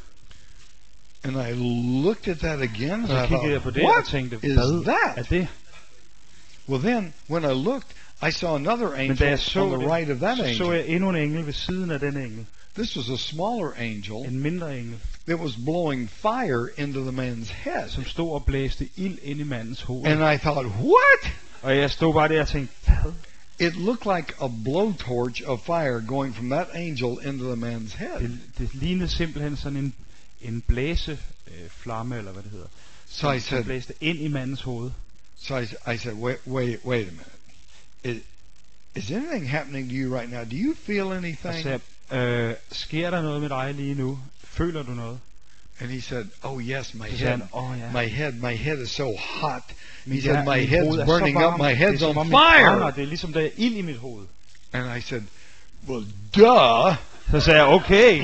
A: And I looked at that again, and
B: Så
A: I
B: kiggede jeg på
A: thought,
B: det og
A: what
B: tænkte,
A: is
B: hvad er
A: that?
B: det?
A: Well, then, when I looked, I saw another
B: Men da
A: angel
B: jeg så
A: on the right of
B: det,
A: that
B: så så
A: angel.
B: jeg endnu en engel ved siden af den engel.
A: This was a smaller angel
B: En mindre engel,
A: that was blowing fire into the man's head.
B: som stod og blæste ild ind i mandens hoved.
A: And I thought, what?
B: Og jeg stod bare der og tænkte, hvad?
A: It looked like a blowtorch of fire going from that angel into the man's head.
B: Det, det lignede simpelthen sådan en, en blæse øh, flamme, eller hvad det hedder.
A: So I
B: Som
A: said,
B: blæste ind i mandens hoved.
A: so I, I said, wait, wait, wait a minute. Is, is anything happening to you right now? Do you feel
B: Og
A: anything?
B: sagde, øh, sker der noget med dig lige nu? Føler du noget?
A: And he said, oh yes, my
B: Så sagde
A: head,
B: han, åh oh, ja.
A: my head, my head is so hot. He
B: Mit
A: said,
B: hjerte-
A: my
B: mit
A: head's
B: hoved er så
A: burning up,
B: varmt.
A: my
B: Det er
A: head's
B: som om,
A: on
B: mit brænder.
A: fire.
B: Det er ligesom der er ild i mit hoved.
A: And I said, well, duh.
B: Så sagde jeg, okay.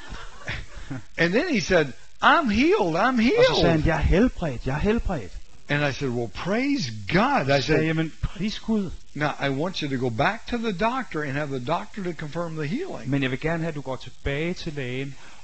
A: And then he said, I'm healed, I'm
B: Og så sagde han,
A: healed.
B: jeg er helbredt, jeg er helbredt.
A: And I said, well, praise God. I
B: Så sagde jeg,
A: said,
B: jamen, pris Gud.
A: now I want you to go back to the doctor and have the doctor to confirm the healing.
B: Men jeg vil gerne have, at du går tilbage til lægen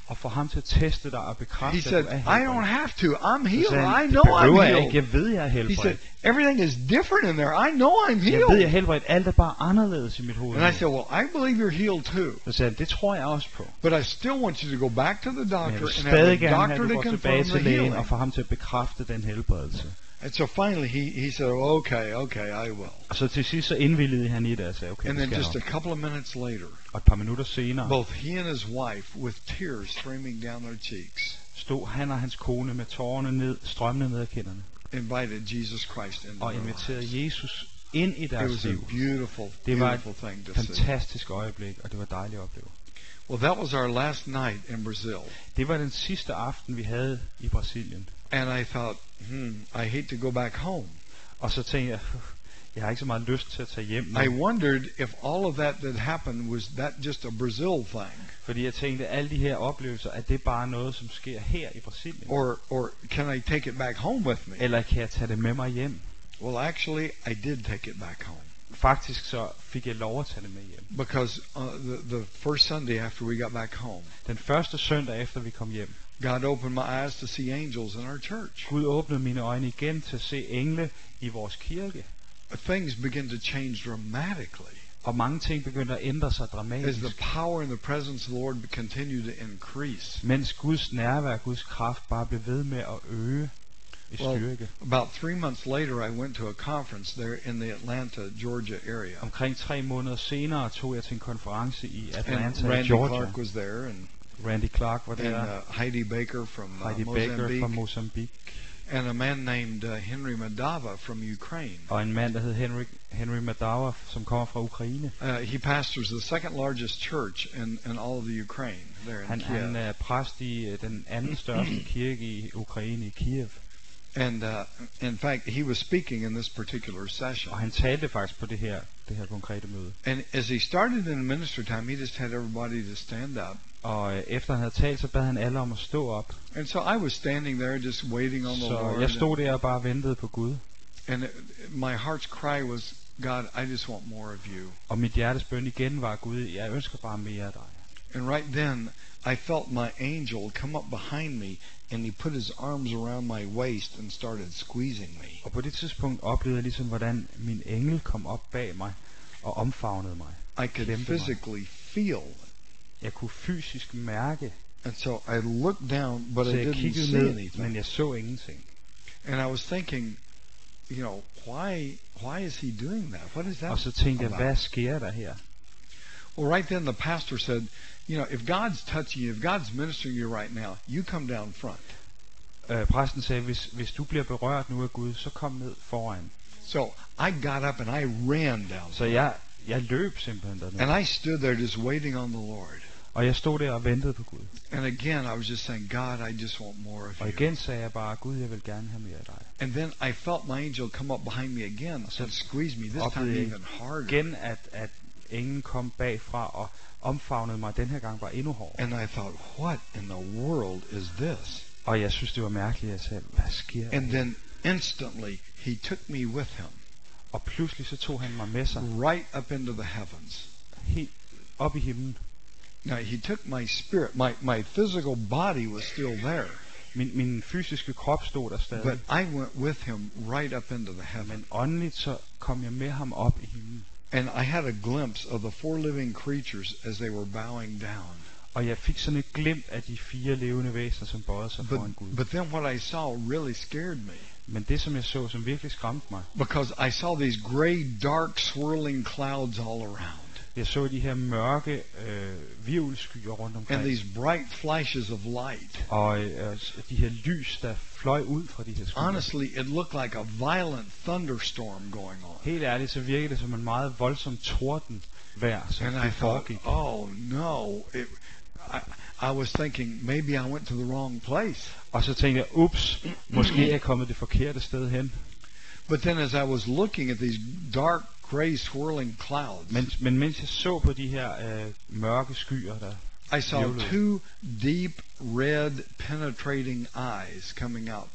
B: og få ham til at teste dig og
A: He
B: bekræfte,
A: said,
B: at du er
A: I don't
B: helbredt.
A: have to. I'm
B: Så
A: healed.
B: sagde han,
A: I
B: det
A: know
B: behøver
A: I'm
B: jeg ikke.
A: healed.
B: Jeg ved, jeg er
A: He said,
B: helbredt.
A: everything is different in there. I know I'm
B: Jeg ved, jeg er
A: healed.
B: helbredt. Alt er bare anderledes i mit hoved.
A: And I said, well, I believe you're healed too.
B: Så sagde han, det tror jeg også på.
A: But I still want you to go back to the
B: Men jeg
A: doctor
B: vil
A: and have
B: stadig
A: the
B: gerne have,
A: doctor
B: at du
A: to
B: går tilbage
A: confirm
B: til
A: the
B: lægen
A: healing.
B: og få ham til at bekræfte den helbredelse.
A: And so finally he, he said, okay, okay, I will.
B: Og så til sidst så indvilligede han i det og sagde, okay,
A: And
B: det
A: then
B: skal
A: just a
B: jeg nok.
A: couple of minutes later,
B: Og et par minutter senere
A: both he and his wife, with tears streaming down their cheeks,
B: stod han og hans kone med tårerne ned, strømmende ned ad kinderne,
A: invited Jesus Christ into
B: og
A: their
B: inviterede
A: lives.
B: Jesus ind i
A: It
B: deres
A: was a
B: liv.
A: beautiful,
B: Det var et
A: beautiful thing to see.
B: fantastisk øjeblik, og det var dejligt at opleve.
A: Well, that was our last night in Brazil.
B: Det var den sidste aften, vi havde i Brasilien.
A: And I thought, hmm, I hate to go back home.
B: Og så tænkte jeg, jeg har ikke så meget lyst til at tage hjem nu.
A: I wondered if all of that that happened was that just a Brazil thing,
B: Fordi jeg tænkte, alle de her oplevelser, er det bare noget, som sker her i Brasilien?
A: or or can I take it back home with me?
B: Eller kan jeg tage det med mig hjem?
A: Well, actually, I did take it back home
B: Faktisk så fik jeg lov at tage det med hjem.
A: because uh, the the first Sunday after we got back home,
B: Den første søndag efter vi kom hjem,
A: God opened my eyes to see angels in our church.
B: Gud åbnede mine øjne igen til at se engle i vores kirke.
A: Things began to change dramatically
B: Og mange ting begyndte at ændre sig
A: as the
B: dramatisk.
A: power and the presence of the Lord continued to increase.
B: Mens Guds nærvær, Guds kraft bare blev ved med at øge i
A: Well,
B: styrke.
A: about three months later, I went to a conference there in the Atlanta, Georgia area.
B: Omkring tre måneder senere tog jeg til en konference i
A: And
B: Atlanta,
A: Randy
B: Georgia.
A: Clark was there, and,
B: Randy Clark var
A: and
B: der,
A: uh, Heidi Baker from uh,
B: Heidi Baker fra
A: Mozambique,
B: Mozambique,
A: and a man named uh, Henry Madava from Ukraine.
B: og en mand, der hed Henry, Henry Madawa, som kommer fra Ukraine.
A: Uh, he pastors the second largest church in, in all of the Ukraine there in
B: Han,
A: Kiev.
B: han er præst i øh, den anden største kirke i Ukraine, i Kiev.
A: And uh, in fact, he was speaking in this particular session.
B: Og han talte faktisk på det her, det her konkrete møde.
A: And as he started in minister time, he just had everybody to stand up.
B: Og øh, efter han havde talt, så bad han alle om at stå op.
A: And so I was standing there just waiting on the
B: Så
A: Lord.
B: jeg stod der og bare ventede på Gud.
A: And it, my heart's cry was, God, I just want more of you.
B: Og mit hjertes bøn igen var, Gud, jeg ønsker bare mere af dig.
A: And right then, I felt my angel come up behind me, and he put his arms around my waist and started squeezing me.
B: Og på det tidspunkt oplevede jeg ligesom, hvordan min engel kom op bag mig og omfavnede mig.
A: I could
B: Klemte mig.
A: physically feel.
B: Jeg kunne fysisk mærke,
A: And so I looked down, but
B: så
A: I
B: jeg
A: didn't
B: kiggede
A: see
B: ned,
A: anything.
B: men jeg så ingenting.
A: And I was thinking, you know, why why is he doing that? What is that
B: Og så tænkte jeg,
A: about?
B: hvad sker der her?
A: Well, right then the pastor said, you know, if God's touching you, if God's ministering you right now, you come down front.
B: Øh, præsten sagde, hvis, hvis du bliver berørt nu af Gud, så kom ned foran.
A: So I got up and I ran down.
B: Så jeg, jeg løb simpelthen derned.
A: And I stood there just waiting on the Lord.
B: Og jeg stod der og ventede på Gud.
A: And again, I was just saying, God, I just want more of
B: Og
A: you.
B: igen sagde jeg bare, Gud, jeg vil gerne have mere af dig.
A: And then I felt my angel come up behind me again
B: Og så
A: and squeeze me, this time
B: oplevede jeg
A: even harder.
B: igen, at, at englen kom bagfra og omfavnede mig. Den her gang var endnu hårdere.
A: And I thought, what in the world is this?
B: Og jeg synes, det var mærkeligt. Jeg sagde, hvad sker der?
A: And then instantly, he took me with him
B: Og pludselig så tog han mig med sig
A: right up into the heavens.
B: helt op i himlen.
A: Now, he took my spirit, my, my physical body was still there,
B: Min, min fysiske krop stod der stadig.
A: but I went with him right up into the heaven.
B: Men åndeligt så kom jeg med ham op i himlen.
A: And I had a glimpse of the four living creatures as they were bowing down.
B: Og jeg fik sådan et glimt af de fire levende væsener, som bøjede sig foran
A: But,
B: Gud.
A: but then what I saw really scared me,
B: Men det, som jeg så, som virkelig skræmte mig,
A: because I saw these gray, dark, swirling clouds all around,
B: jeg så de her mørke øh, virvelskyer rundt
A: and
B: omkring.
A: these bright flashes of light.
B: Og øh, de her lys, der fløj ud fra de her skyer.
A: Honestly, it looked like a violent thunderstorm going on.
B: Helt ærligt, så virkede det som en meget voldsom torden vejr, som
A: And I
B: det
A: thought,
B: foregik.
A: oh no. It, I, I was thinking, maybe I went to the wrong place.
B: Og så tænkte jeg, ups, måske er jeg kommet det forkerte sted hen.
A: But then as I was looking at these dark, gray, swirling clouds,
B: Men, men mens jeg så på de her øh, mørke skyer, der
A: I saw
B: hvirvlede,
A: two deep, red, penetrating eyes coming out.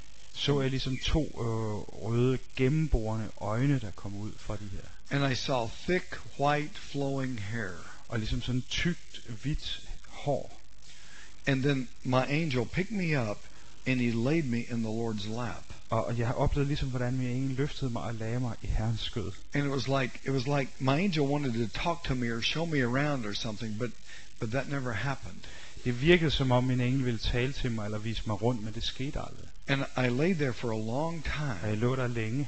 B: så jeg ligesom to øh, røde, gennemborende øjne, der kom ud fra de her.
A: And I saw thick, white, flowing hair.
B: Og ligesom sådan tykt, hvidt hår.
A: And then my angel picked me up, and he laid me in the Lord's lap.
B: Og jeg har oplevet ligesom, hvordan min engel løftede mig og lagde mig i Herrens skød.
A: And it was like it was like my angel wanted to talk to me or show me around or something, but but that never happened.
B: Det virkede som om min engel ville tale til mig eller vise mig rundt, men det skete aldrig.
A: And I lay there for a long
B: Og jeg
A: time,
B: lå der længe,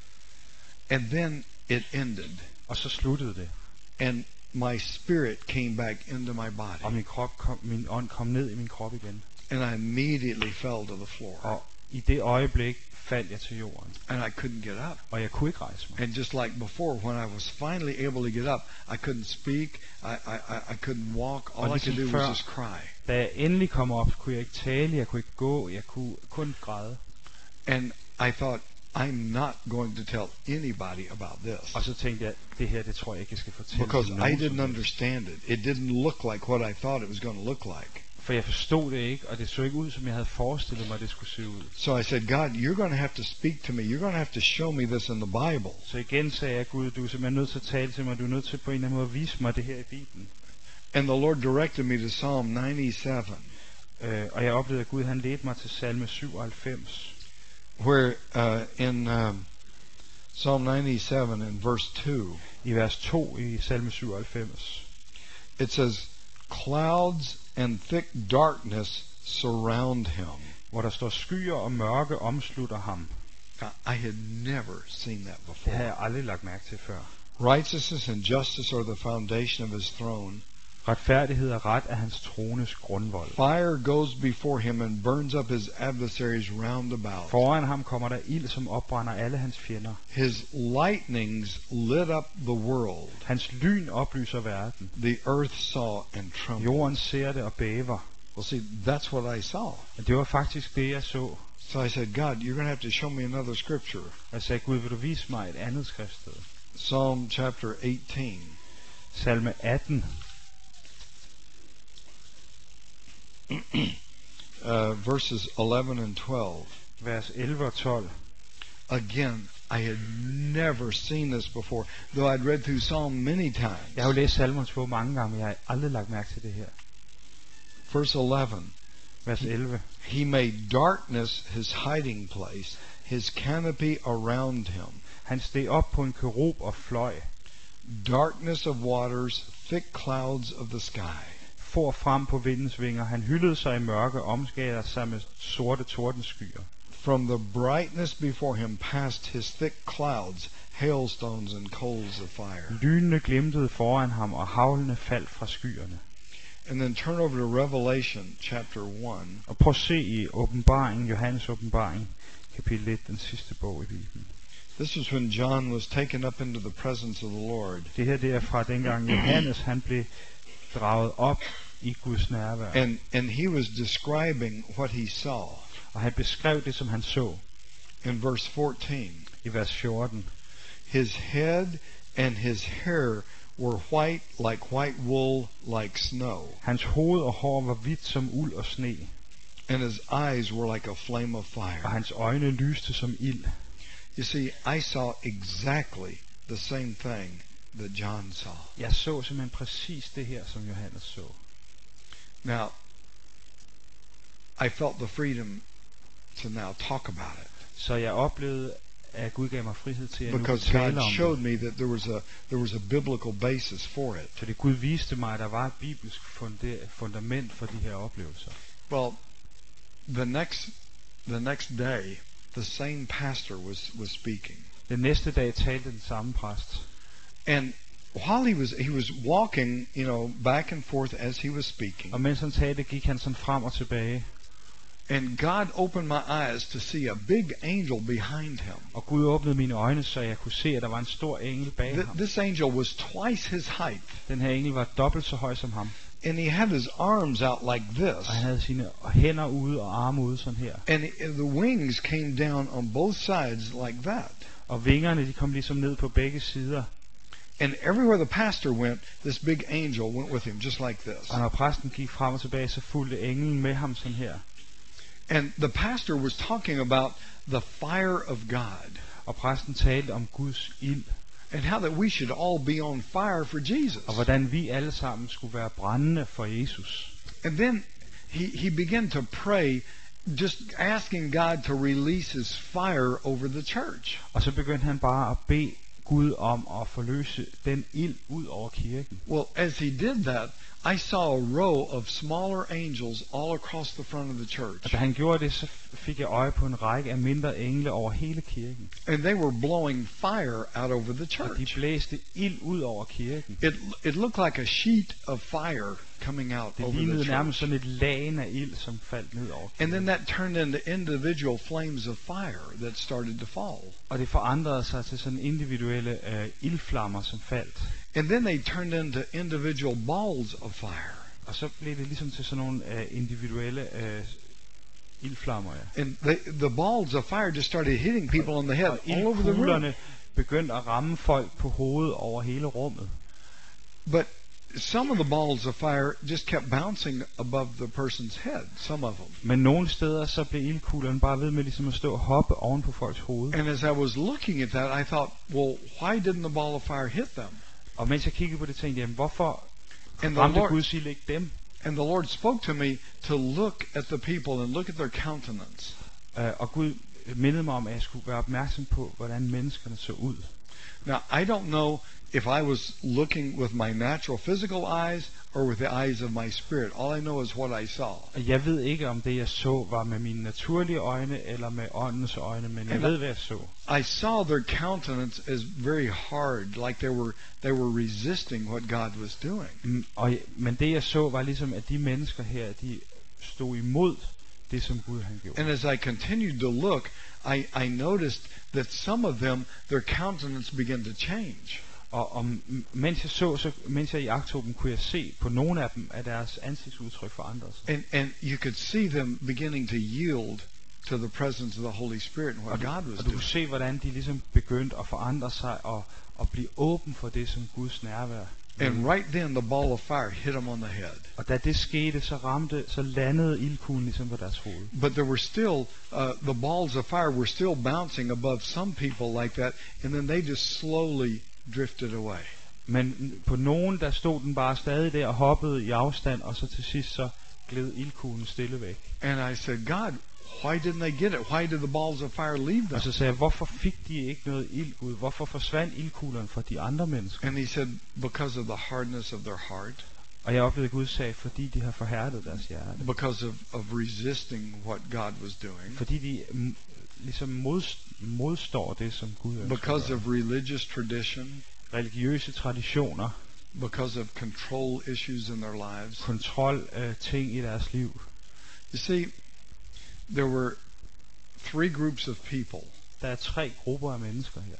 A: and then it ended,
B: og så sluttede det.
A: and my spirit came back into my
B: Og
A: body,
B: min krop kom, min ånd kom ned i min krop igen.
A: and I immediately fell to the floor,
B: Og i det øjeblik faldt jeg til jorden,
A: and I couldn't get up.
B: og jeg kunne ikke rejse mig.
A: And just like before, when I was finally able to get up, I couldn't speak, I I, I- I couldn't walk. All I
B: ligesom
A: could do was
B: før.
A: just cry.
B: Da jeg endelig kom op, kunne jeg ikke tale, jeg kunne ikke gå, jeg kunne kun græde.
A: And I thought, I'm not going to tell anybody about this.
B: Og så tænkte jeg, det her, det tror jeg ikke, jeg skal fortælle
A: Because
B: til
A: I
B: nogen.
A: didn't
B: som helst.
A: understand it. It didn't look like what I thought it was going to look like.
B: For jeg forstod det ikke, og det så ikke ud, som jeg havde forestillet mig, det skulle se ud.
A: So I said, God, you're going to have to speak to me. You're going to have to show me this in the Bible.
B: Så igen sagde jeg, Gud, du er simpelthen nødt til at tale til mig, du er nødt til på en eller anden måde at vise mig det her i Bibelen.
A: And the Lord directed me to Psalm ninety-seven,
B: Øh, og jeg oplevede, at Gud han ledte mig til salme syvoghalvfems,
A: where uh, in um, Psalm ninety-seven in verse two,
B: i vers to i salme syvoghalvfems.
A: it says, clouds and thick darkness surround him.
B: Hvor der står, skyer og mørke omslutter ham.
A: Now, I had never seen that
B: Det
A: before.
B: har jeg aldrig lagt mærke til før.
A: Righteousness and justice are the foundation of his throne.
B: Retfærdighed og ret er hans trones grundvold.
A: Fire goes before him and burns up his adversaries round about.
B: Foran ham kommer der ild, som opbrænder alle hans fjender.
A: His lightnings lit up the world.
B: Hans lyn oplyser verden.
A: The earth saw and trembled.
B: Jorden ser det og bæver.
A: Well, see, that's what I saw.
B: Men det var faktisk det, jeg så.
A: So I said, God, you're going to have to show me another scripture.
B: Jeg sagde, Gud, vil du vise mig et andet skriftsted?
A: Psalm chapter eighteen.
B: Salme atten,
A: Uh, verses eleven and twelve.
B: vers elleve og tolv.
A: Again, I had never seen this before, though I'd read through Psalm many times.
B: Jeg har jo læst salmernes bog mange gange, men jeg har aldrig lagt mærke til det her.
A: Verse eleven.
B: Vers elleve.
A: He made darkness his hiding place, his canopy around him.
B: Han steg op på en kerub og fløj.
A: Darkness of waters, thick clouds of the sky.
B: For frem på vindens vinger. Han hyldede sig i mørke, omskærer sig med sorte tordenskyer.
A: From the brightness before him passed his thick clouds, hailstones and coals of fire.
B: Lynene glimtede foran ham, og haglene faldt fra skyerne.
A: And then turn over to Revelation chapter one.
B: Og prøv at se i åbenbaringen, Johannes åbenbaring, kapitel et, den sidste bog i Bibelen.
A: This was when John was taken up into the presence of the Lord.
B: Det her det er fra dengang Johannes han blev draget op i Guds nærvær.
A: And and he was describing what he saw.
B: Og han beskrev det, som han så
A: In verse fourteen,
B: i vers fjorten.
A: his head and his hair were white like white wool like snow,
B: Hans hoved og hår var hvidt som uld og sne,
A: and his eyes were like a flame of
B: og
A: fire.
B: hans øjne lyste som ild.
A: You see, I saw exactly the same thing that John saw.
B: Jeg så simpelthen præcis det her, som Johannes så.
A: Now, I felt the freedom to now talk about it,
B: Så jeg oplevede, at Gud gav mig frihed til at nu kunne
A: because
B: tale
A: God
B: om
A: showed
B: det.
A: me that there was a there was a biblical basis for it.
B: Så det Gud viste mig, at der var et bibelsk funder- fundament for de her oplevelser.
A: Well, the next the next day, the same pastor was was speaking,
B: Den næste dag talte den samme præst.
A: and while he was he was walking, you know, back and forth as he was speaking,
B: Og mens han talte, gik han sådan frem og tilbage.
A: and God opened my eyes to see a big angel behind him.
B: Og Gud åbnede mine øjne, så jeg kunne se, at der var en stor engel bag
A: Th-
B: ham.
A: this angel was twice his height,
B: Den her engel var dobbelt så høj som ham.
A: and he had his arms out like this,
B: Og han havde sine hænder ude og arme ude sådan her.
A: and it- the wings came down on both sides like that.
B: Og vingerne, de kom ligesom ned på begge sider.
A: And everywhere the pastor went, this big angel went with him, just like this.
B: Og når præsten gik frem og tilbage, så fulgte englen med ham sådan her.
A: And the pastor was talking about the fire of God,
B: Og præsten talte om Guds ild,
A: and how that we should all be on fire for Jesus.
B: og hvordan vi alle sammen skulle være brændende for Jesus.
A: And then he, he began to pray, just asking God to release his fire over the church.
B: Og så begyndte han bare at bede Gud om at forløse den ild ud over kirken.
A: Well, as he did that, I saw a row of smaller angels all across the front of the
B: Og
A: church.
B: da han gjorde det, så fik jeg øje på en række af mindre engle over hele kirken.
A: And they were blowing fire out over the
B: Og de
A: church.
B: blæste ild ud over kirken.
A: It, it looked like a sheet of fire coming out
B: Det
A: over the
B: lignede nærmest
A: church.
B: sådan et lagen af ild, som faldt ned over
A: And then
B: kirken.
A: that turned into individual flames of fire that started to fall.
B: Og det forandrede sig til sådan individuelle øh, ildflammer, som faldt.
A: And then they turned into individual balls of fire.
B: Og så blev det ligesom til sådan nogle øh, individuelle øh, ildflammer, ja.
A: And they, the balls of fire just started hitting people on the head
B: Og
A: all over the room.
B: ildkuglerne begyndte at ramme folk på hovedet over hele rummet.
A: But some of the balls of fire just kept bouncing above the person's head, some of them.
B: Men nogle steder så blev ildkuglerne bare ved med ligesom at stå og hoppe oven på folks hoved.
A: And as I was looking at that, I thought, well, why didn't the ball of fire hit them?
B: Og mens jeg kiggede på det, tænkte jeg, hvorfor
A: And the
B: ramte
A: Lord,
B: Guds ild ikke dem?
A: and the Lord spoke to me to look at the people and look at their countenance.
B: Uh, og Gud mindede mig om, at jeg skulle være opmærksom på, hvordan menneskerne så ud.
A: Now, I don't know if I was looking with my natural physical eyes or with the eyes of my spirit. All I know is what I saw.
B: Og jeg ved ikke, om det jeg så var med mine naturlige øjne eller med åndens øjne, men jeg
A: And
B: ved, hvad jeg så.
A: I saw their countenance as very hard, like they were they were resisting what God was doing.
B: Mm, og, jeg- men det jeg så var ligesom, at de mennesker her, de stod imod det, som Gud han gjorde.
A: And as I continued to look, I, I noticed that some of them, their countenance began to change.
B: Og om, mens jeg så, så mens jeg jagtede dem, kunne jeg se på nogle af dem, at deres ansigtsudtryk forandrede sig.
A: And and you could see them beginning to yield to the presence of the Holy Spirit and what
B: Og du,
A: God was
B: og du
A: doing.
B: kunne se, hvordan de ligesom begyndte at forandre sig og, og blive åben for det, som Guds nærvær.
A: And right then the ball of fire hit them on the head.
B: Og da det skete, så ramte, så landede ildkuglen ligesom på deres hoved.
A: But there were still, uh, the balls of fire were still bouncing above some people like that, and then they just slowly drifted away.
B: Men på nogen, der stod den bare stadig der og hoppede i afstand, og så til sidst så gled ildkuglen stille væk.
A: And I said, God, why didn't they get it? Why did the balls of fire leave them?
B: Og så sagde jeg, hvorfor fik de ikke noget ild, Gud? Hvorfor forsvandt ildkuglerne fra de andre mennesker?
A: And he said, because of the hardness of their heart,
B: Og jeg oplevede, at Gud sagde, fordi de har forhærdet deres hjerte.
A: because of, of resisting what God was doing,
B: Fordi de mm, ligesom modst, modstår det, som Gud ønsker.
A: because
B: at gøre.
A: of religious tradition,
B: Religiøse traditioner,
A: because of control issues in their lives.
B: kontrol øh, ting i deres liv.
A: You see, there were three groups of people.
B: Der er tre grupper af mennesker her.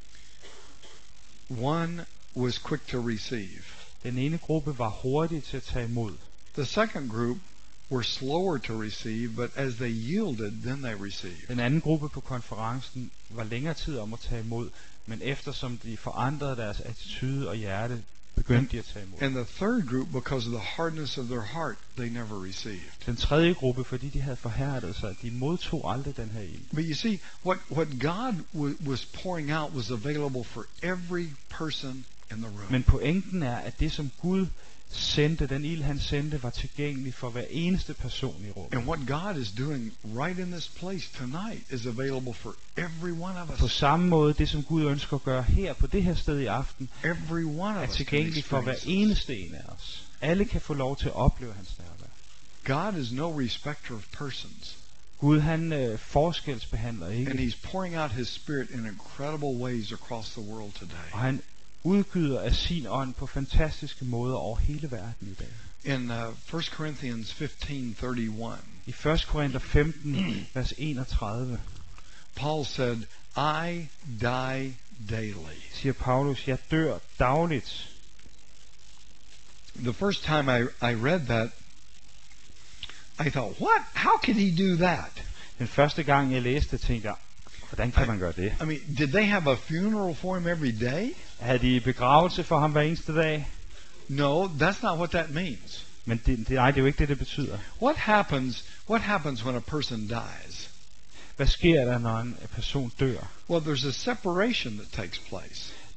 A: One was quick to receive.
B: Den ene gruppe var hurtig til at tage imod.
A: The second group were slower to receive, but as they yielded, then they received.
B: Den anden gruppe på konferencen var længere tid om at tage imod, men eftersom de forandrede deres attitude og hjerte, begyndte de at tage imod.
A: And the third group, because of the hardness of their heart, they never received.
B: Den tredje gruppe, fordi de havde forhærdet sig, de modtog aldrig den her ild.
A: But you see, what, what God w- was pouring out was available for every person in the room.
B: Men pointen er, at det som Gud sendte, den ild han sendte, var tilgængelig for hver eneste person i rummet.
A: And what God is doing right in this place tonight is available for every one of
B: På
A: us.
B: samme måde, det som Gud ønsker at gøre her på det her sted i aften,
A: Every one
B: er
A: of us can
B: tilgængelig for hver
A: experience this.
B: eneste en af os. Alle kan få lov til at opleve hans nærvær.
A: God is no respecter of persons.
B: Gud han øh, forskelsbehandler
A: And
B: ikke,
A: he's pouring out his spirit in incredible ways across the world today.
B: og han udgyder af sin ånd på fantastiske måder over hele verden i dag.
A: In uh, First Corinthians fifteen thirty-one,
B: I første Korinther femten, vers enogtredive,
A: Paul said, I die daily.
B: siger Paulus, jeg dør dagligt.
A: The first time I, I read that, I thought, what? How could he do that?
B: Den første gang jeg læste det, tænkte jeg, hvordan kan man gøre det?
A: I mean, did they have a funeral for him every day?
B: Havde de begravelse for ham hver eneste dag?
A: No, that's not what that means.
B: Men det, det, nej, det er jo ikke det, det betyder.
A: What happens, what happens when a person dies?
B: Hvad sker der, når en person dør?
A: Well, there's a separation that takes place.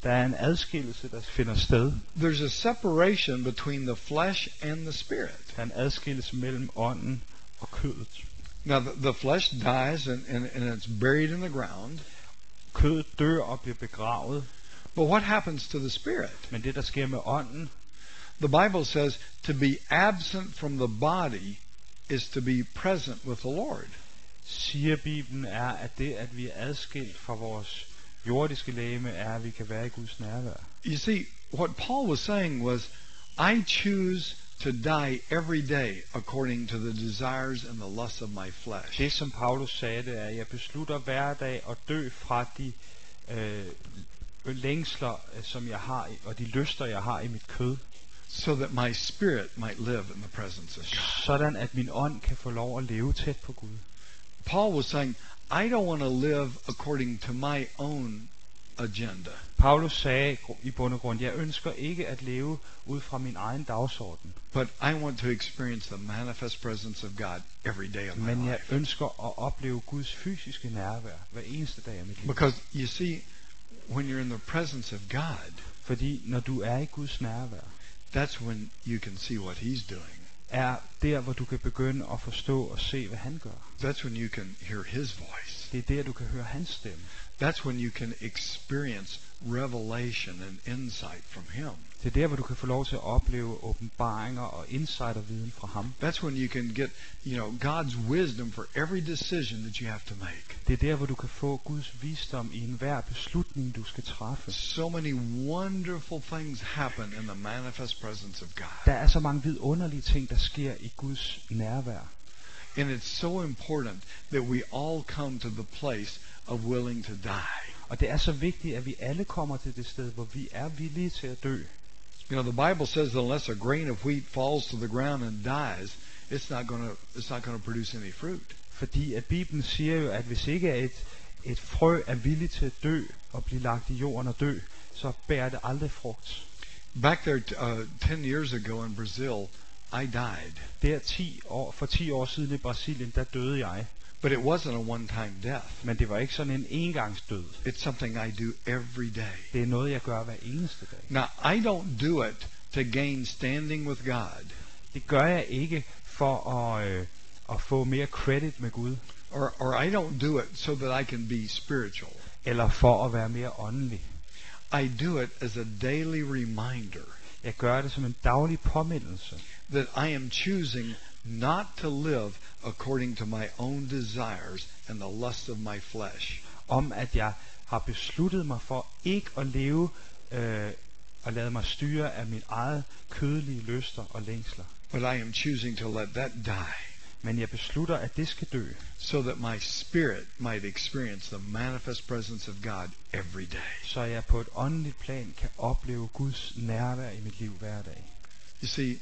B: Der er en adskillelse, der finder sted.
A: There's a separation between the flesh and the spirit.
B: Der er en adskillelse mellem ånden og kødet.
A: Now, the, the flesh dies and, and, and it's buried in the ground.
B: Kødet dør og bliver begravet,
A: But what happens to the spirit?
B: men det der sker med ånden,
A: The Bible says to be absent from the body is to be present with the Lord.
B: siger Bibelen, er, at det, at vi er adskilt fra vores jordiske legeme, er, at vi kan være i Guds nærvær.
A: You see, what Paul was saying was, I choose to die every day according to the desires and the lusts of my flesh.
B: Det, som Paulus sagde, det er, at jeg beslutter hver dag at dø fra de øh, længsler, øh, som jeg har, i- og de lyster, jeg har i mit kød,
A: So that my spirit might live in the presence of God.
B: sådan at min ånd kan få lov at leve tæt på Gud.
A: Paul was saying, I don't want to live according to my own agenda.
B: Paulus sagde i bund og grund, jeg ønsker ikke at leve ud fra min egen dagsorden,
A: But I want to experience the manifest presence of God every day of my
B: men jeg
A: life.
B: ønsker at opleve Guds fysiske nærvær hver eneste dag af mit liv.
A: Because you see, when you're in the presence of God,
B: Fordi når du er i Guds nærvær,
A: that's when you can see what He's doing.
B: er der, hvor du kan begynde at forstå og se, hvad han gør.
A: That's when you can hear His voice.
B: Det er der, du kan høre hans stemme.
A: That's when you can experience revelation and insight from Him.
B: Det er der, hvor du kan få lov til at opleve åbenbaringer og insight og viden fra ham.
A: That's when you can get, you know, God's wisdom for every decision that you have to make.
B: Det er der, hvor du kan få Guds visdom i enhver beslutning, du skal træffe.
A: So many wonderful things happen in the manifest presence of God.
B: Der er så mange vidunderlige ting, der sker i Guds nærvær.
A: And it's so important that we all come to the place of willing to die.
B: Og det er så vigtigt, at vi alle kommer til det sted, hvor vi er villige til at dø.
A: You know, the Bible says that unless a grain of wheat falls to the ground and dies, it's not going to it's not going to produce any fruit.
B: Fordi at Bibelen siger jo, at hvis ikke et, et frø er villig til at dø og blive lagt i jorden og dø, så bærer det aldrig frugt.
A: Back there uh, ten years ago in Brazil, I died.
B: Der ti år, for ti år siden i Brasilien, der døde jeg.
A: But it wasn't a one-time death.
B: Men det var ikke sådan en engangsdød.
A: It's something I do every day.
B: Det er noget, jeg gør hver eneste dag.
A: Now, I don't do it to gain standing with God
B: Det gør jeg ikke for at, øh, at få mere credit med Gud,
A: or or I don't do it so that I can be spiritual.
B: eller for at være mere åndelig.
A: I do it as a daily reminder
B: Jeg gør det som en daglig påmindelse,
A: that I am choosing not to live according to my own desires and the lust of my flesh,
B: om at jeg har besluttet mig for ikke at leve øh, og lade mig styre af min eget kødelige lyster og længsler.
A: but I am choosing to let that die
B: Men jeg beslutter, at det skal dø,
A: so that my spirit might experience the manifest presence of God every day.
B: så jeg på et åndeligt plan kan opleve Guds nærvær i mit liv hver dag.
A: You see,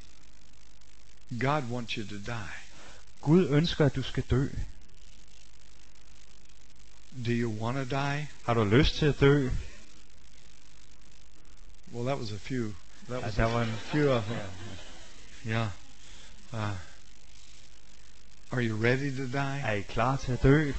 A: God wants you to die.
B: Gud ønsker, at du skal dø.
A: Do you want to die?
B: Har du lyst til at dø?
A: Well, that was a few. That
B: Ja,
A: was
B: der
A: a
B: var en,
A: few of them. Yeah. Uh, are you ready to die?
B: er I klar til at dø?